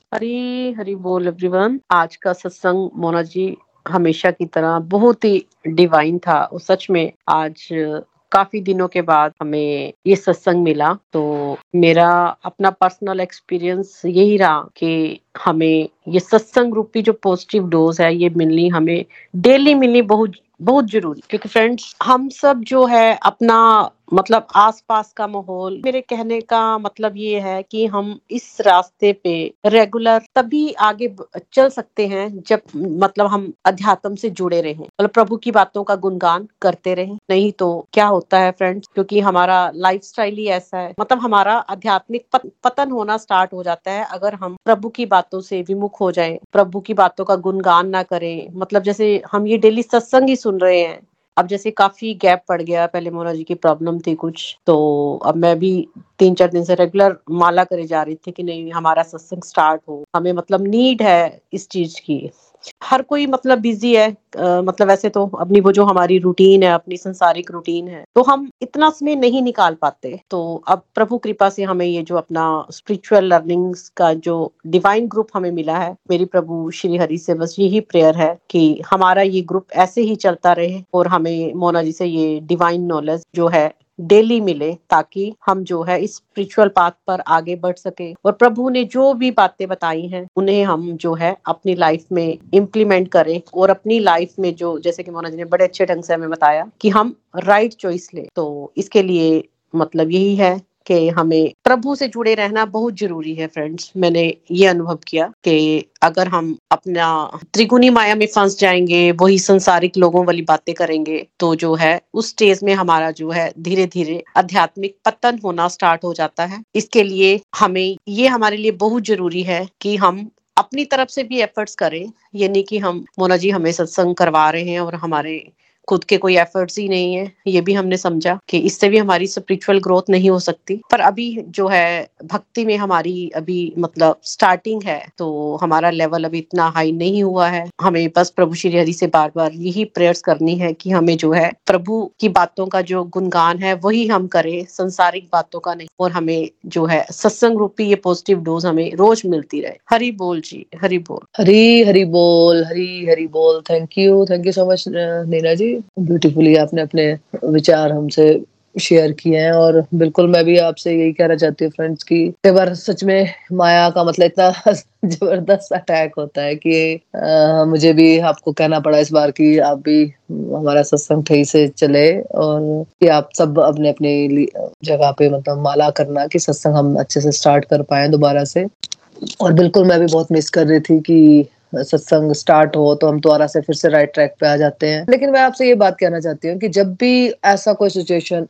हरी हरी बोल एवरीवन। आज का सत्संग मोना जी हमेशा की तरह बहुत ही डिवाइन था। और सच में आज काफी दिनों के बाद हमें ये सत्संग मिला, तो मेरा अपना पर्सनल एक्सपीरियंस यही रहा कि हमें ये सत्संग रूपी जो पॉजिटिव डोज है ये मिलनी, हमें डेली मिलनी बहुत बहुत जरूरी। क्योंकि फ्रेंड्स, हम सब जो है अपना मतलब आसपास का माहौल, मेरे कहने का मतलब ये है कि हम इस रास्ते पे रेगुलर तभी आगे चल सकते हैं जब मतलब हम अध्यात्म से जुड़े रहें, मतलब प्रभु की बातों का गुणगान करते रहें। नहीं तो क्या होता है फ्रेंड्स, क्योंकि हमारा लाइफस्टाइल ही ऐसा है, मतलब हमारा आध्यात्मिक पतन होना स्टार्ट हो जाता है अगर हम प्रभु की बातों से विमुख हो जाएं, प्रभु की बातों का गुणगान ना करें। मतलब जैसे हम ये डेली सत्संग ही सुन रहे हैं, अब जैसे काफी गैप पड़ गया, पहले मोना जी की प्रॉब्लम थी कुछ, तो अब मैं भी 3-4 दिन से रेगुलर माला करे जा रही थी कि नहीं हमारा सत्संग स्टार्ट हो, हमें मतलब नीड है इस चीज की। हर कोई मतलब बिजी है, मतलब वैसे तो अपनी वो जो हमारी रूटीन है, अपनी संसारिक रूटीन है, तो हम इतना समय नहीं निकाल पाते। तो अब प्रभु कृपा से हमें ये जो अपना स्पिरिचुअल लर्निंग्स का जो डिवाइन ग्रुप हमें मिला है, मेरी प्रभु श्री हरि से बस यही प्रेयर है कि हमारा ये ग्रुप ऐसे ही चलता रहे और हमें मोना जी से ये डिवाइन नॉलेज जो है डेली मिले, ताकि हम जो है इस स्पिरिचुअल पाथ पर आगे बढ़ सके और प्रभु ने जो भी बातें बताई हैं उन्हें हम जो है अपनी लाइफ में इम्प्लीमेंट करें, और अपनी लाइफ में जो, जैसे कि मोना जी ने बड़े अच्छे ढंग से हमें बताया कि हम राइट चॉइस ले, तो इसके लिए मतलब यही है कि हमें प्रभु से जुड़े रहना बहुत जरूरी है। फ्रेंड्स, मैंने ये अनुभव किया कि अगर हम अपना त्रिगुणी माया में फंस जाएंगे, वही संसारिक लोगों वाली बातें करेंगे, तो जो है उस स्टेज में हमारा जो है धीरे धीरे आध्यात्मिक पतन होना स्टार्ट हो जाता है। इसके लिए हमें ये हमारे लिए बहुत जरूरी है कि हम अपनी तरफ से भी एफर्ट्स करें। ये नहीं कि हम मोना जी हमें सत्संग करवा रहे हैं और हमारे खुद के कोई एफर्ट्स ही नहीं है। ये भी हमने समझा कि इससे भी हमारी स्पिरिचुअल ग्रोथ नहीं हो सकती। पर अभी जो है भक्ति में हमारी अभी मतलब स्टार्टिंग है, तो हमारा लेवल अभी इतना हाई नहीं हुआ है। हमें बस प्रभु श्री हरि से बार बार यही प्रेयर्स करनी है कि हमें जो है प्रभु की बातों का जो गुणगान है वही हम करें, संसारिक बातों का नहीं। और हमें जो है सत्संग रूपी ये पॉजिटिव डोज हमें रोज मिलती रहे। हरि बोल जी, हरि बोल। हरी हरी बोल, हरी हरी बोल। Thank you so much Neena ji. Beautifully आपने अपने विचार हमसे शेयर किए हैं। और बिल्कुल मैं भी आपसे यही कहना चाहती हूँ फ्रेंड्स की कई बार सच में माया का मतलब इतना जबरदस्त अटैक होता है कि मुझे भी आपको कहना पड़ा इस बार की आप भी हमारा सत्संग सही से चले, और कि आप सब अपने अपने जगह पे मतलब माला करना कि सत्संग हम अच्छे से स्टार्ट कर पाए दोबारा से। और बिल्कुल मैं भी बहुत मिस कर रही थी कि सत्संग स्टार्ट हो तो हम दोबारा से फिर से राइट ट्रैक पे आ जाते हैं। लेकिन मैं आपसे ये बात कहना चाहती हूँ कि जब भी ऐसा कोई सिचुएशन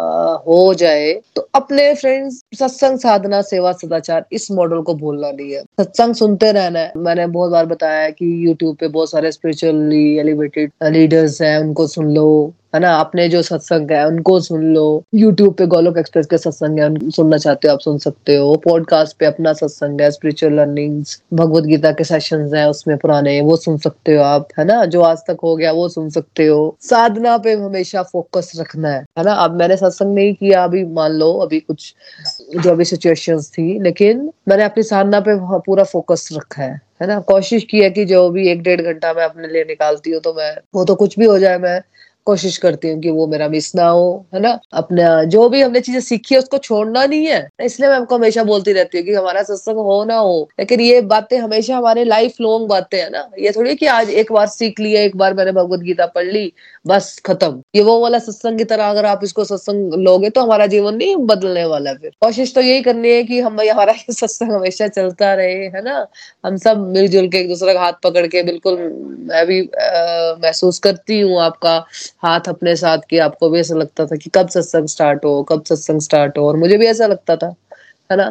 हो जाए तो अपने फ्रेंड्स सत्संग, साधना, सेवा, सदाचार इस मॉडल को भूलना नहीं है। सत्संग सुनते रहना है। मैंने बहुत बार बताया है कि यूट्यूब पे बहुत सारे स्पिरिचुअली एलिवेटेड लीडर्स हैं, उनको सुन लो, है ना। अपने जो सत्संग है उनको सुन लो। यूट्यूब पे गोलोक एक्सप्रेस के सत्संग है, सुनना चाहते हो आप सुन सकते हो। पॉडकास्ट पे अपना सत्संग है, स्पिरिचुअल लर्निंग्स, भगवत गीता के सेशंस हैं उसमें पुराने, वो सुन सकते हो आप, है ना। जो आज तक हो गया वो सुन सकते हो। साधना पे हमेशा फोकस रखना है ना। अब मैंने सत्संग नहीं किया, अभी मान लो अभी कुछ जो भी सिचुएशंस थी, लेकिन मैंने अपनी साधना पे पूरा फोकस रखा है ना। कोशिश की है कि जो भी 1-1.5 घंटा मैं अपने लिए निकालती हूँ, तो मैं वो तो कुछ भी हो जाए, मैं कोशिश करती हूँ कि वो मेरा मिस ना हो, है ना। अपना जो भी हमने चीजें सीखी है उसको छोड़ना नहीं है। इसलिए मैं आपको हमेशा बोलती रहती हूँ कि हमारा सत्संग हो ना हो, लेकिन ये बातें हमेशा हमारे लाइफ लॉन्ग बातें है ना। ये थोड़ी कि आज एक बार सीख लिया, एक बार मैंने भगवत गीता पढ़ ली, बस खत्म। ये वो वाला सत्संग की तरह अगर आप इसको सत्संग लोगे तो हमारा जीवन नहीं बदलने वाला। फिर कोशिश तो यही करनी है कि हम हमारा ये सत्संग हमेशा चलता रहे, है ना। हम सब मिलजुल के एक दूसरे का हाथ पकड़ के, बिल्कुल मैं भी महसूस करती हूँ आपका हाथ अपने साथ की। आपको भी ऐसा लगता था कि कब सत्संग स्टार्ट हो, कब सत्संग स्टार्ट हो, और मुझे भी ऐसा लगता था, है ना।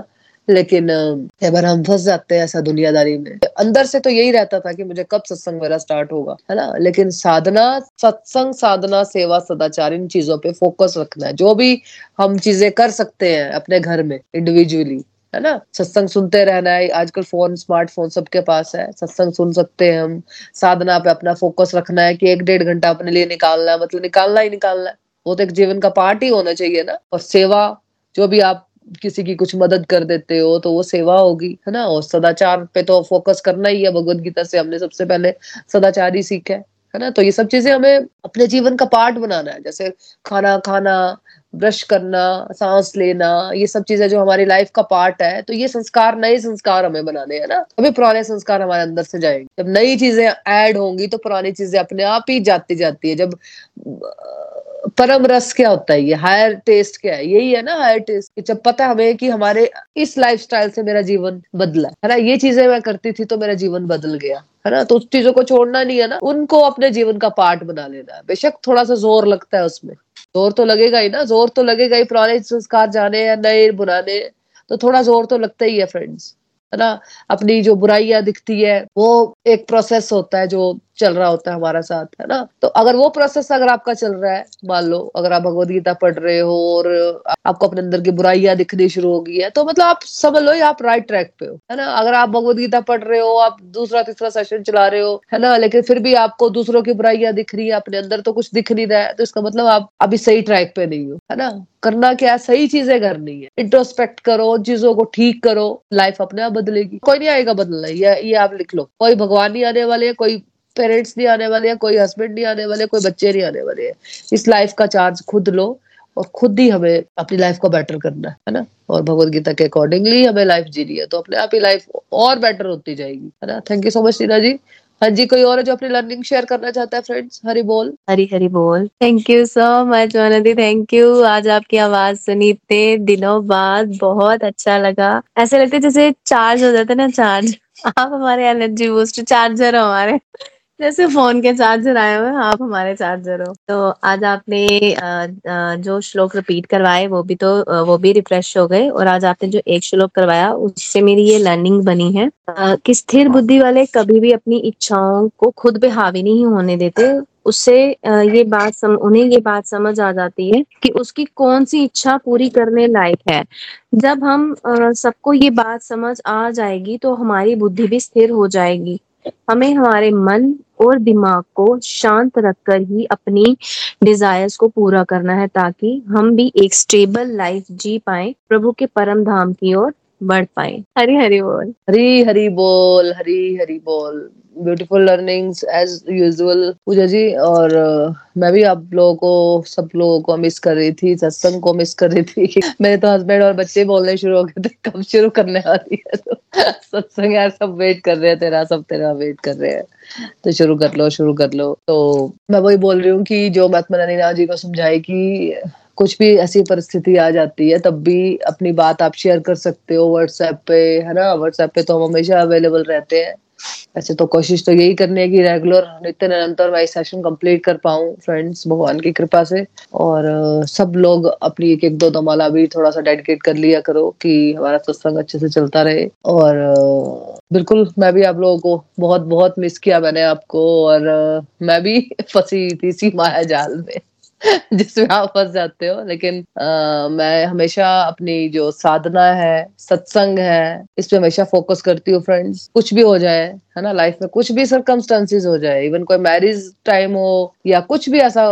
लेकिन कई बार हम फंस जाते हैं ऐसा दुनियादारी में। अंदर से तो यही रहता था कि मुझे कब सत्संग मेरा स्टार्ट होगा, है ना। लेकिन साधना, सत्संग, साधना, सेवा, सदाचार, इन चीजों पे फोकस रखना है। जो भी हम चीजें कर सकते हैं अपने घर में इंडिविजुअली, है ना। सत्संग सुनते रहना है। आजकल फोन, स्मार्टफोन सबके पास है, सत्संग सुन सकते हैं हम। साधना पे अपना फोकस रखना है कि 1-1.5 घंटा अपने लिए निकालना है, मतलब निकालना ही निकालना है। वो तो एक जीवन का पार्ट ही होना चाहिए ना। और सेवा, जो भी आप किसी की कुछ मदद कर देते हो तो वो सेवा होगी, है ना। और सदाचार पे तो फोकस करना ही है। भगवत गीता से हमने सबसे पहले सदाचार ही सीखा है ना। तो ये सब चीजें हमें अपने जीवन का पार्ट बनाना है। जैसे खाना खाना, ब्रश करना, सांस लेना, ये सब चीजें जो हमारी लाइफ का पार्ट है। तो ये संस्कार, नए संस्कार हमें बनाने हैं ना। अभी पुराने संस्कार हमारे अंदर से जाएंगे। जब नई चीजें ऐड होंगी तो पुरानी चीजें अपने आप ही जाती जाती है। जब परम रस क्या होता है, ये हायर टेस्ट क्या है, यही है ना हायर टेस्ट। जब पता हमें कि हमारे इस लाइफस्टाइल से मेरा जीवन बदला है ना, ये चीजें मैं करती थी तो मेरा जीवन बदल गया, है ना। तो उस चीजों को छोड़ना नहीं है ना, उनको अपने जीवन का पार्ट बना लेना है। बेशक थोड़ा सा जोर लगता है उसमें, जोर तो लगेगा ही ना, जोर तो लगेगा ही। पुराने संस्कार जाने या नए बुलाने, तो थोड़ा जोर तो लगता ही है फ्रेंड्स, है ना। अपनी जो बुराइयां दिखती है वो एक प्रोसेस होता है जो चल रहा होता है हमारा साथ, है ना। तो अगर वो प्रोसेस अगर आपका चल रहा है, मान लो अगर आप भगवद गीता पढ़ रहे हो और आपको अपने अंदर की बुराइयां दिखनी शुरू हो गई है, तो मतलब आप समझ लो आप राइट ट्रैक पे हो, है ना। अगर आप भगवद गीता पढ़ रहे हो, आप दूसरा तीसरा सेशन चला रहे हो, है ना, लेकिन फिर भी आपको दूसरों की बुराइयां दिख रही है, अपने अंदर तो कुछ दिख नहीं रहा है, तो इसका मतलब आप अभी सही ट्रैक पे नहीं हो, है ना। करना क्या है, सही चीजें करनी है, इंट्रोस्पेक्ट करो, चीजों को ठीक करो, लाइफ अपने आप बदलेगी। कोई नहीं आएगा बदलना, ये आप लिख लो। कोई भगवान नहीं आने वाले, कोई पेरेंट्स नहीं आने वाले हैं, कोई हस्बैंड नहीं आने वाले, कोई बच्चे नहीं आने वाले हैं। इस लाइफ का चार्ज खुद लो और खुद ही हमें अपनी लाइफ को बेटर करना है ना। और भगवत गीता के अकॉर्डिंगली हमें लाइफ जीनी है, तो अपने आप ही लाइफ और बेटर होती जाएगी, है ना। Thank you so much Tina ji. हाँ जी, कोई और है जो अपनी लर्निंग शेयर करना चाहता है फ्रेंड्स? हरि बोल। हरी हरी बोल। थैंक यू सो मच वनदी, थैंक यू। आज आपकी आवाज सुनी इतने दिनों बाद, बहुत अच्छा लगा। ऐसे लगता है जैसे चार्ज हो जाता है ना, चार्ज। आप हमारे एनर्जी बूस्ट चार्जर हो हमारे। जैसे फोन के चार्जर आए हुए हैं, आप हमारे चार्जर हो। तो आज आपने जो श्लोक रिपीट करवाए वो भी रिफ्रेश हो गए। और आज आपने जो एक श्लोक करवाया उससे मेरी ये लर्निंग बनी है कि स्थिर बुद्धि वाले कभी भी अपनी इच्छाओं को खुद पे हावी नहीं होने देते। उससे उन्हें ये बात समझ आ जाती है कि उसकी कौन सी इच्छा पूरी करने लायक है। जब हम सबको ये बात समझ आ जाएगी तो हमारी बुद्धि भी स्थिर हो जाएगी। हमें हमारे मन और दिमाग को शांत रखकर ही अपनी डिजायर्स को पूरा करना है, ताकि हम भी एक स्टेबल लाइफ जी पाए, प्रभु के परम धाम की ओर बढ़ पाए। हरी हरी बोल। हरी हरी बोल, हरी हरी बोल। Beautiful learnings as usual Pooja ji. और मैं भी आप लोगों को, सब लोगों को मिस कर रही थी, सत्संग को मिस कर रही थी। मेरे तो हस्बैंड और बच्चे बोलने शुरू हो गए थे कब शुरू करने वाली है। तो सत्संग यार, सब वेट कर रहे हैं तेरा, सब तेरा वेट कर रहे हैं, तो शुरू कर लो, शुरू कर लो। तो मैं वही बोल रही हूँ कि जो महात्मा रानीनाथ जी को समझाए कि कुछ भी ऐसी परिस्थिति आ जाती है तब भी अपनी बात आप शेयर कर सकते हो व्हाट्सएप पे, है ना। व्हाट्सएप पे तो हम हमेशा अवेलेबल रहते हैं। ऐसे तो कोशिश तो यही करनी है कि रेगुलर नित्य निरंतर मैं सेशन कंप्लीट कर पाऊँ फ्रेंड्स, भगवान की कृपा से। और सब लोग अपनी एक एक दो दमाला भी थोड़ा सा डेडिकेट कर लिया करो कि हमारा सत्संग अच्छे से चलता रहे। और बिल्कुल मैं भी आप लोगों को बहुत बहुत मिस किया मैंने आपको। और मैं भी फंसी थी इसी माया जाल में जिसमें आप फंस जाते हो। लेकिन मैं हमेशा अपनी जो साधना है, सत्संग है, इस पे हमेशा फोकस करती हूँ फ्रेंड्स। कुछ भी हो जाए, है ना, लाइफ में कुछ भी सर्कमस्टेंसेस हो जाए, इवन कोई मैरिज टाइम हो या कुछ भी ऐसा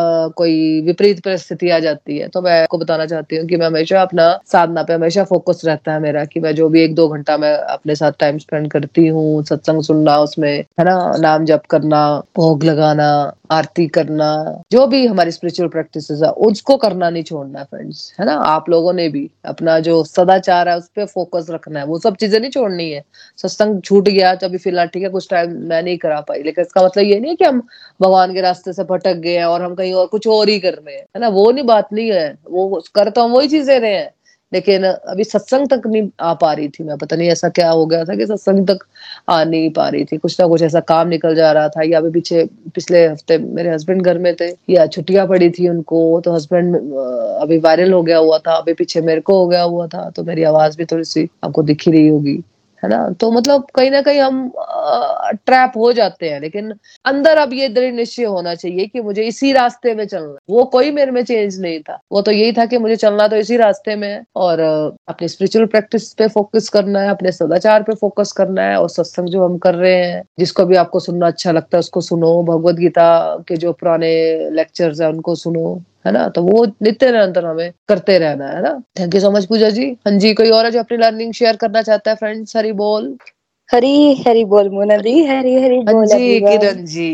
कोई विपरीत परिस्थिति आ जाती है, तो मैं आपको बताना चाहती हूँ कि मैं हमेशा अपना साधना पे हमेशा फोकस रहता है मेरा, कि मैं जो भी 1-2 घंटा मैं अपने साथ टाइम स्पेंड करती हूँ, सत्संग सुनना, उसमें, है ना, नाम जप करना, भोग लगाना, आरती करना, जो भी हमारी स्पिरिचुअल प्रैक्टिसेस है उसको करना नहीं छोड़ना फ्रेंड्स, है ना। आप लोगों ने भी अपना जो सदाचार है उस पर फोकस रखना है, वो सब चीजें नहीं छोड़नी है। सत्संग छूट गया तो अभी फिलहाल ठीक है, कुछ टाइम मैं नहीं करा पाई, लेकिन इसका मतलब ये नहीं है कि हम भगवान के रास्ते से भटक गए और हम कहीं और कुछ और ही कर रहे हैं, है ना। वो नहीं, बात नहीं है, वो कर तो हम वही चीजें रहे हैं, लेकिन अभी सत्संग तक नहीं आ पा रही थी मैं, पता नहीं ऐसा क्या हो गया था कि सत्संग तक आ नहीं पा रही थी, कुछ ना कुछ ऐसा काम निकल जा रहा था, या अभी पिछले हफ्ते मेरे हस्बैंड घर में थे, या छुट्टियां पड़ी थी उनको, तो हस्बैंड अभी वायरल हो गया हुआ था, अभी पीछे मेरे को हो गया हुआ था, तो मेरी आवाज भी थोड़ी सी आपको दिख ही रही होगी, है ना। तो मतलब कहीं ना कहीं हम ट्रैप हो जाते हैं, लेकिन अंदर अब ये दृढ़ निश्चय होना चाहिए कि मुझे इसी रास्ते में चलना है। वो कोई मेरे में चेंज नहीं था, वो तो यही था कि मुझे चलना तो इसी रास्ते में है, और अपनी स्पिरिचुअल प्रैक्टिस पे फोकस करना है, अपने सदाचार पे फोकस करना है, और सत्संग जो हम कर रहे हैं, जिसको भी आपको सुनना अच्छा लगता है उसको सुनो, भगवत गीता के जो पुराने लेक्चर्स है उनको सुनो, है ना। तो वो नित्य निरंतर हमें करते रहना है ना। Thank you so much Pooja ji. हाँ जी, कोई और है जो अपनी लर्निंग शेयर करना चाहता है? फ्रेंड्स, हरि बोल। हरी हरी बोल मोना दी, हरी हरी हाँ बोल जी एवरीवन। किरण जी।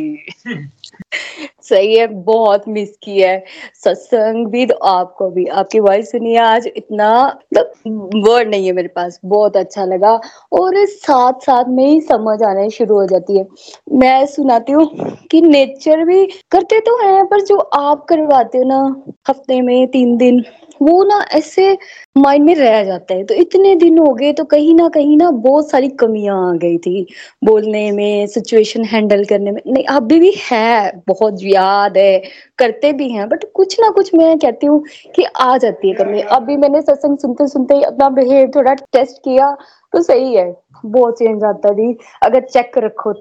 सही है, बहुत मिस किया है सत्संग भी, तो आपको भी। आपकी वॉइस सुनी है आज, इतना मतलब वर्ड नहीं है मेरे पास, बहुत अच्छा लगा। और साथ साथ में ही समझ आने शुरू हो जाती है। मैं सुनाती हूँ कि नेचर भी करते तो हैं, पर जो आप करवाते हो ना हफ्ते में 3 दिन, वो ना ऐसे माइंड में रह जाता है। तो इतने दिन हो गए, तो कहीं ना बहुत सारी कमियां आ गई थी बोलने में, सिचुएशन हैंडल करने में। नहीं, अभी भी है, बहुत याद है, करते भी हैं, बट कुछ ना कुछ मैं कहती हूँ कि आ जाती है कमी। अभी मैंने सत्संग सुनते सुनते अपना बिहेव थोड़ा टेस्ट किया, तो सही है, बहुत चेंज आता दी। अगर चेक रखो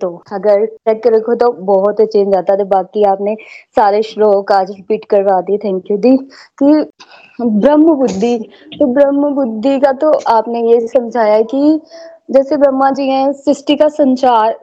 तो बहुत चेंज आता है। बाकी आपने सारे श्लोक आज रिपीट करवा दिए, थैंक यू दी। कि ब्रह्म बुद्धि, तो ब्रह्म बुद्धि का तो आपने ये समझाया कि जैसे ब्रह्मा जी हैं, सृष्टि का संचार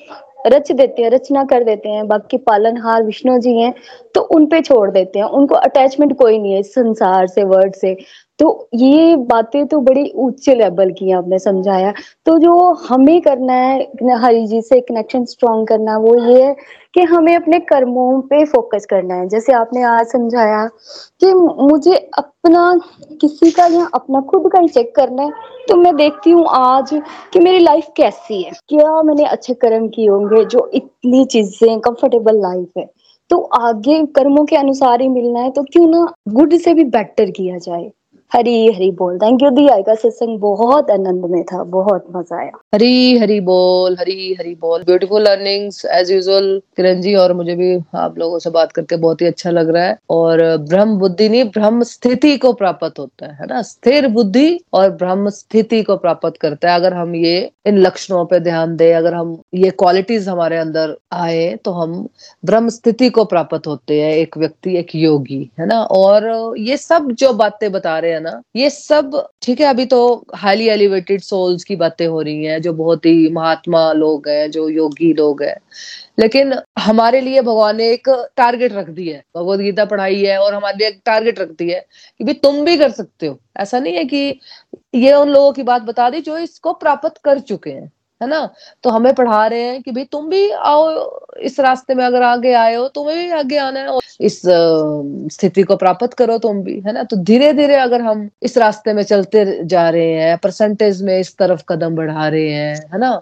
रच देते हैं, रचना कर देते हैं, बाकी पालनहार विष्णु जी हैं, तो उन पे छोड़ देते हैं, उनको अटैचमेंट कोई नहीं है इस संसार से, वर्ड से। तो ये बातें तो बड़ी ऊंचे लेवल की आपने समझाया। तो जो हमें करना है हरि जी से कनेक्शन स्ट्रॉन्ग करना, वो ये है कि हमें अपने कर्मों पे फोकस करना है। जैसे आपने आज समझाया कि मुझे अपना, किसी का या अपना खुद का ही चेक करना है। तो मैं देखती हूँ आज कि मेरी लाइफ कैसी है, क्या मैंने अच्छे कर्म किए होंगे जो इतनी चीजें कंफर्टेबल लाइफ है। तो आगे कर्मों के अनुसार ही मिलना है, तो क्यों ना गुड से भी बेटर किया जाए। हरी हरी बोल। थैंक यू दी। आज का सत्संग बहुत आनंद में था, बहुत मजा आया। हरी हरी बोल, हरी हरी बोल। Beautiful learnings as usual Kiran ji, और मुझे भी आप लोगों से बात करके बहुत ही अच्छा लग रहा है। और ब्रह्म बुद्धि नहीं, ब्रह्म स्थिति को प्राप्त होता है ना। स्थिर बुद्धि और ब्रह्म स्थिति को प्राप्त करता है। अगर हम ये इन लक्षणों पे ध्यान दें, अगर हम ये क्वालिटीज हमारे अंदर आए, तो हम ब्रह्म स्थिति को प्राप्त होते हैं, एक व्यक्ति, एक योगी, है ना। और ये सब जो बातें बता रहे हैं ना, ये सब ठीक है, अभी तो हाईली एलिवेटेड सोल्स की बातें हो रही हैं, जो बहुत ही महात्मा लोग हैं, जो योगी लोग हैं। लेकिन हमारे लिए भगवान ने एक टारगेट रख दी है, भगवत गीता पढ़ाई है और हमारे लिए एक टारगेट रख दी है कि भी तुम भी कर सकते हो। ऐसा नहीं है कि ये उन लोगों की बात बता दी जो इसको प्राप्त कर चुके हैं, है ना। तो हमें पढ़ा रहे हैं कि भाई तुम भी आओ इस रास्ते में, अगर आगे आए हो तुम्हें भी आगे आना है और इस स्थिति को प्राप्त करो तुम भी, है ना। तो धीरे धीरे अगर हम इस रास्ते में चलते जा रहे हैं, परसेंटेज में इस तरफ कदम बढ़ा रहे हैं, है ना,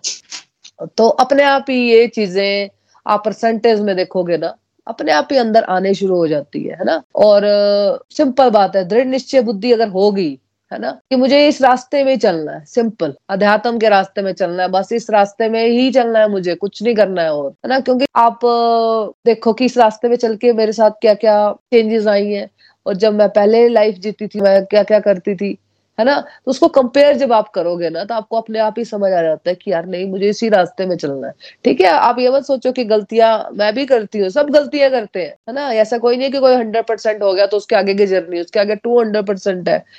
तो अपने आप ही ये चीजें आप परसेंटेज में देखोगे ना, अपने आप ही अंदर आने शुरू हो जाती है ना। और सिंपल बात है, दृढ़ निश्चय बुद्धि अगर होगी, है ना, कि मुझे इस रास्ते में ही चलना है, सिंपल अध्यात्म के रास्ते में चलना है, बस इस रास्ते में ही चलना है, मुझे कुछ नहीं करना है और, है ना। क्योंकि आप देखो कि इस रास्ते में चल के मेरे साथ क्या क्या चेंजेस आई हैं, और जब मैं पहले लाइफ जीती थी मैं क्या क्या करती थी, है ना। तो उसको कंपेयर जब आप करोगे ना, तो आपको अपने आप ही समझ आ जाता है कि यार नहीं, मुझे इसी रास्ते में चलना है। ठीक है, आप ये मत सोचो कि गलतियां मैं भी करती हूँ, सब गलतियां करते हैं, है ना। ऐसा कोई नहीं कि कोई 100% हो गया तो उसके आगे की जर्नी, उसके आगे 200% है,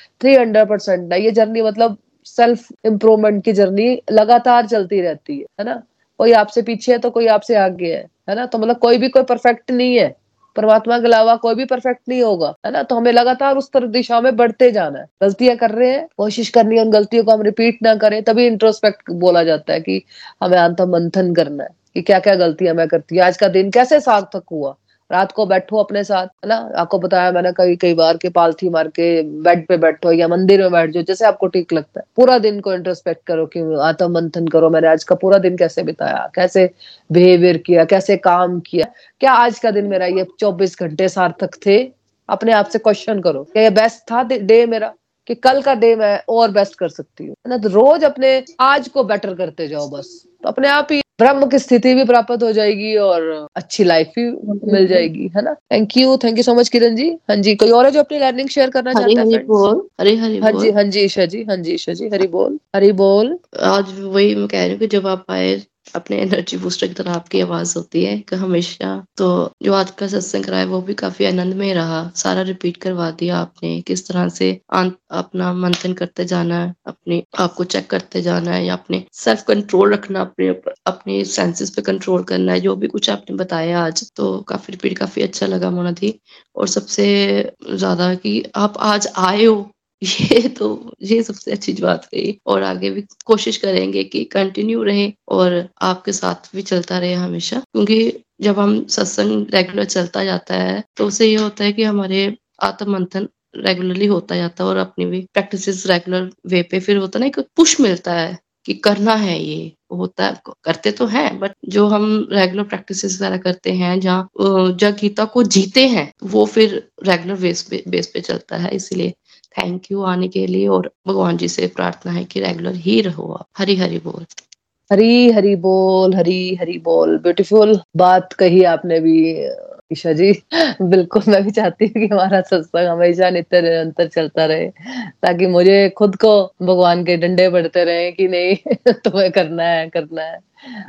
300% है। ये जर्नी मतलब सेल्फ इम्प्रूवमेंट की जर्नी लगातार चलती रहती है ना। कोई आपसे पीछे है तो कोई आपसे आगे है ना। तो मतलब कोई भी कोई परफेक्ट नहीं है, परमात्मा के अलावा कोई भी परफेक्ट नहीं होगा, है ना। तो हमें लगातार उस तरफ दिशा में बढ़ते जाना है। गलतियां कर रहे हैं, कोशिश करनी है उन गलतियों को हम रिपीट ना करें, तभी इंट्रोस्पेक्ट बोला जाता है कि हमें आत्म मंथन करना है कि क्या क्या गलतियां मैं करती हूँ, आज का दिन कैसे सार्थक हुआ। रात को बैठो अपने साथ, है ना। आपको बताया मैंने कई बार के पालथी मार के बेड पे बैठो या मंदिर में बैठ जाओ, जैसे आपको ठीक लगता है। पूरा दिन को इंट्रोस्पेक्ट करो, कि आत्म मंथन करो, मैंने आज का पूरा दिन कैसे बिताया, कैसे बिहेवियर किया, कैसे काम किया, क्या आज का दिन मेरा ये 24 घंटे सार्थक थे। अपने आप से क्वेश्चन करो, क्या ये बेस्ट था डे मेरा, कि कल का डे मैं और बेस्ट कर सकती हूँ, है ना। तो रोज अपने आज को बेटर करते जाओ बस, तो अपने आप ही ब्रह्म की स्थिति भी प्राप्त हो जाएगी और अच्छी लाइफ भी मिल जाएगी, है ना। Thank you so much Kiran ji. हाँ जी, कोई और है जो अपनी लर्निंग शेयर करना हरी चाहता है हरी फ्रेंड्स? बोल, हरी हरी हाँ जी, बोल। हाँ जी ईशा जी, हाँ जी ईशा जी, हरी बोल, हरी बोल। आज वही मैं कह रही हूँ कि जब आप आए अपने एनर्जी बूस्टर की तरह आपकी आवाज होती है कि हमेशा। तो जो आज का सत्संग रहा है वो भी काफी आनंदमय रहा, सारा रिपीट करवा दिया आपने, किस तरह से अपना मंथन करते जाना है, अपने आप को चेक करते जाना है, या अपने सेल्फ कंट्रोल रखना, अपने ऊपर, अपने सेंसेस पे कंट्रोल करना है, जो भी कुछ आपने बताया आज, तो काफी रिपीट, काफी अच्छा लगा मोना दी। और सबसे ज्यादा कि आप आज आए हो, ये सबसे अच्छी बात रही। और आगे भी कोशिश करेंगे कि कंटिन्यू रहे और आपके साथ भी चलता रहे हमेशा, क्योंकि जब हम सत्संग रेगुलर चलता जाता है तो उससे ये होता है कि हमारे आत्म मंथन रेगुलरली होता जाता है और अपनी भी प्रैक्टिसेस रेगुलर वे पे फिर होता है ना, एक पुश मिलता है कि करना है, ये होता है, करते तो हैं, बट जो हम रेगुलर प्रैक्टिसेस वगैरह करते हैं, जहाँ गीता को जीते हैं, वो फिर रेगुलर बेस पे चलता है। इसीलिए थैंक यू आने के लिए, और भगवान जी से प्रार्थना है कि रेगुलर ही रहो आप। हरी हरी बोल। हरी हरी बोल, हरी हरी बोल। ब्यूटीफुल बात कही आपने भी ईशा जी। बिल्कुल, मैं भी चाहती हूँ कि हमारा सत्संग हमेशा नित्य निरंतर चलता रहे, ताकि मुझे खुद को भगवान के डंडे पड़ते रहे कि नहीं तुम्हें करना है, करना है।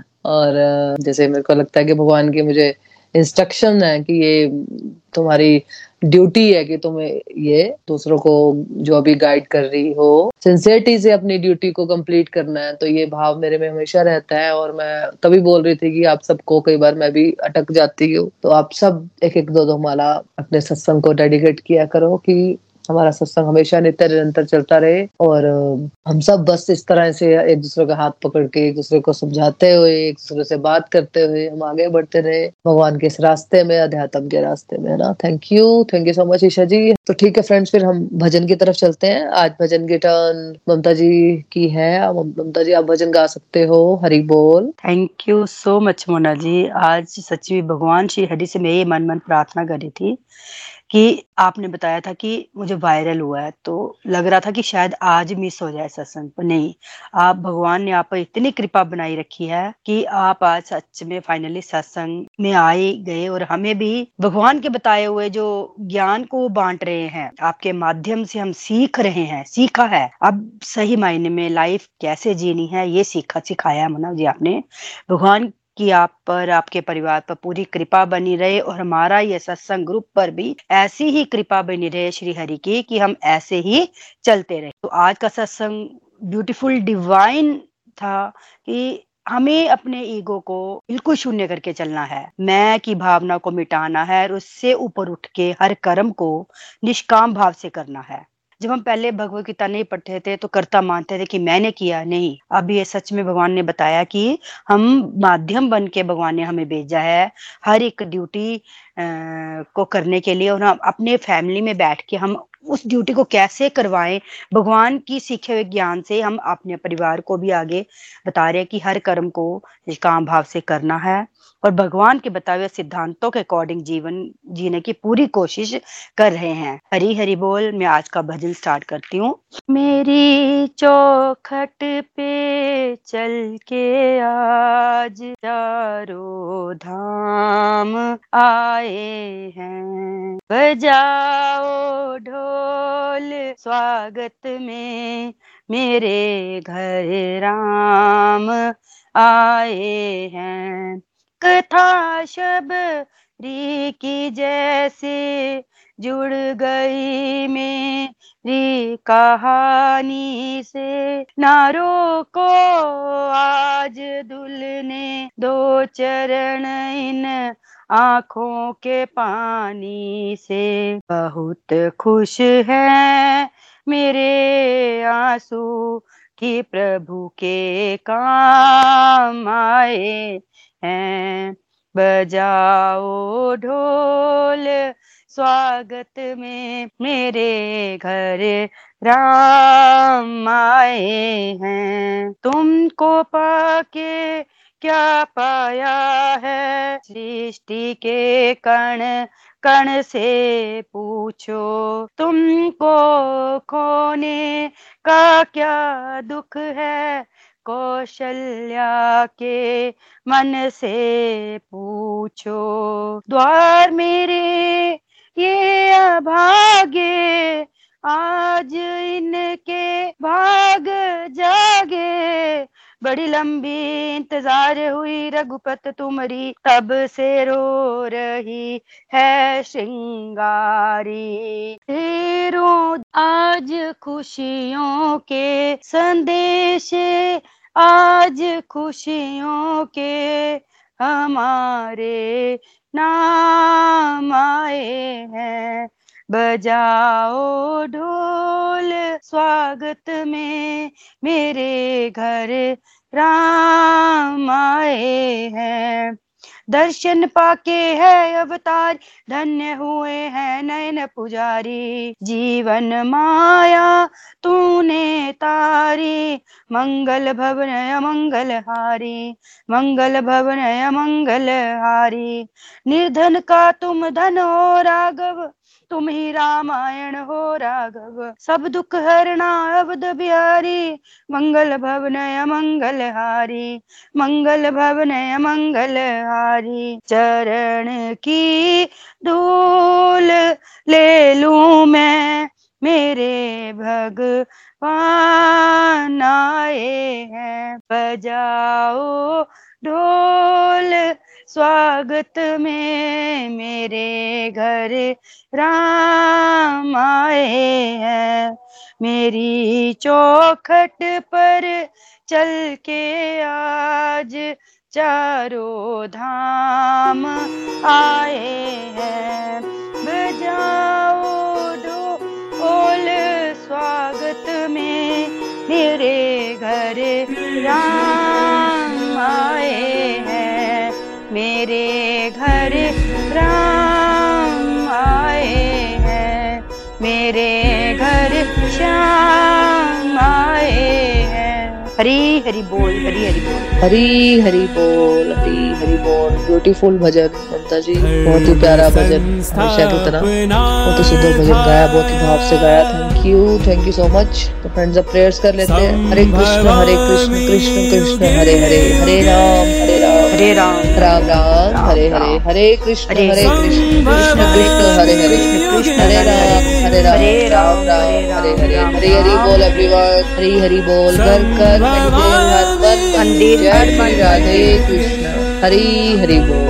और जैसे मेरे को लगता है कि भगवान की मुझे इंस्ट्रक्शन है कि ये तुम्हारी ड्यूटी है कि तुम्हें ये दूसरों को जो अभी गाइड कर रही हो, सिंसियरिटी से अपनी ड्यूटी को कंप्लीट करना है। तो ये भाव मेरे में हमेशा रहता है। और मैं तभी बोल रही थी कि आप सबको, कई बार मैं भी अटक जाती हूँ, तो आप सब एक एक दो दो माला अपने सत्संग को डेडिकेट किया करो कि हमारा सत्संग हमेशा नित्य निरंतर चलता रहे। और हम सब बस इस तरह से एक दूसरे का हाथ पकड़ के, एक दूसरे को समझाते हुए, एक दूसरे से बात करते हुए हम आगे बढ़ते रहे भगवान के इस रास्ते में, अध्यात्म के रास्ते में, है ना। Thank you so much Isha ji. तो ठीक है फ्रेंड्स, फिर हम भजन की तरफ चलते हैं। आज भजन की टर्न ममता जी की है। ममता जी, आप भजन गा सकते हो। हरि बोल। Thank you so much Mona ji. आज सच में भगवान श्री हरि से मैं ये मन प्रार्थना कर रही थी कि आपने बताया था कि मुझे वायरल हुआ है, तो लग रहा था कि शायद आज मिस हो जाए सत्संग, पर नहीं, आप भगवान ने आप पर इतनी कृपा बनाई रखी है कि आप आज सच में फाइनली सत्संग में आए गए और हमें भी भगवान के बताए हुए जो ज्ञान को बांट रहे हैं, आपके माध्यम से हम सीख रहे हैं, सीखा है अब सही मायने में लाइफ कैसे जीनी है, ये सिखाया है मोना जी आपने। भगवान कि आप पर, आपके परिवार पर पूरी कृपा बनी रहे और हमारा ये सत्संग ग्रुप पर भी ऐसी ही कृपा बनी रहे श्री हरि की, कि हम ऐसे ही चलते रहे। तो आज का सत्संग ब्यूटीफुल डिवाइन था कि हमें अपने ईगो को बिल्कुल शून्य करके चलना है, मैं की भावना को मिटाना है और उससे ऊपर उठ के हर कर्म को निष्काम भाव से करना है। जब हम पहले भगवत गीता नहीं पढ़ते थे तो कर्ता मानते थे कि मैंने किया, नहीं, अब ये सच में भगवान ने बताया कि हम माध्यम बन के भगवान ने हमें भेजा है हर एक ड्यूटी को करने के लिए, और हम अपने फैमिली में बैठ के हम उस ड्यूटी को कैसे करवाएं, भगवान की सीखे हुए ज्ञान से हम अपने परिवार को भी आगे बता रहे हैं कि हर कर्म को निष्काम भाव से करना है और भगवान के बताए हुए सिद्धांतों के अकॉर्डिंग जीवन जीने की पूरी कोशिश कर रहे हैं। हरी हरी बोल। मैं आज का भजन स्टार्ट करती हूँ। मेरी चौखट पे चल के आज चारों धाम आए हैं, बजाओ ढोल स्वागत में, मेरे घर राम आए हैं। कथा शबरी की जैसे जुड़ गई मेरी कहानी से, नारों को आज दुल ने दो चरण इन आँखों के पानी से, बहुत खुश है मेरे आंसू कि प्रभु के काम आए हैं, बजाओ ढोल स्वागत में, मेरे घर राम आए हैं। तुमको पाके क्या पाया है, सृष्टि के कण कण से पूछो, तुमको खोने का क्या दुख है, कौशल्या के मन से पूछो। द्वार मेरे ये अभागे, आज इनके भाग जागे, बड़ी लंबी इंतजार हुई रघुपत तुम्हारी, तब से रो रही है श्रृंगारी। तेरो आज खुशियों के संदेश, आज खुशियों के हमारे नाम आए हैं, बजाओ ढोल स्वागत में, मेरे घर राम आए हैं। दर्शन पाके है अवतार, धन्य हुए हैं नयन पुजारी, जीवन माया तूने तारी, मंगल भवन अमंगल हारी, मंगल भवन अमंगल हारी। निर्धन का तुम धन हो राघव, तुम ही रामायण हो राघव, सब दुख हरना अवध बिहारी, मंगल भवन अमंगल हारी, मंगल भवन अमंगल हारी। चरण की धूल ले लूं मैं, मेरे भगवान आए हैं, बजाओ ढोल स्वागत में, मेरे घर राम आए हैं। मेरी चौखट पर चल के आज चारों धाम आए हैं, बजाओ ढोल स्वागत में, मेरे घर राम आए हैं, मेरे घर राम आए हैं, मेरे घर श्याम आए हैं। हरी हरि बोल, हरी हरि बोल, हरी हरि बोल, हरी हरि बोल। ब्यूटीफुल भजन ममता जी, बहुत ही प्यारा भजन, हमेशा की तरह बहुत ही सुंदर भजन गाया, बहुत ही भाव से गाया। Thank you so much. तो फ्रेंड्स अब प्रेयर्स कर लेते हैं। हरे कृष्ण कृष्ण कृष्ण हरे हरे, हरे राम हरे राम राम राम हरे हरे, हरे कृष्ण कृष्ण कृष्ण हरे हरे, हरे राम राम राम हरे हरे। हरे हरि बोल एवरीवन, हरी हरि बोल। घर घर मंदिर हर मन मंदिर, जय श्री राधे कृष्ण। हरी हरि बोल।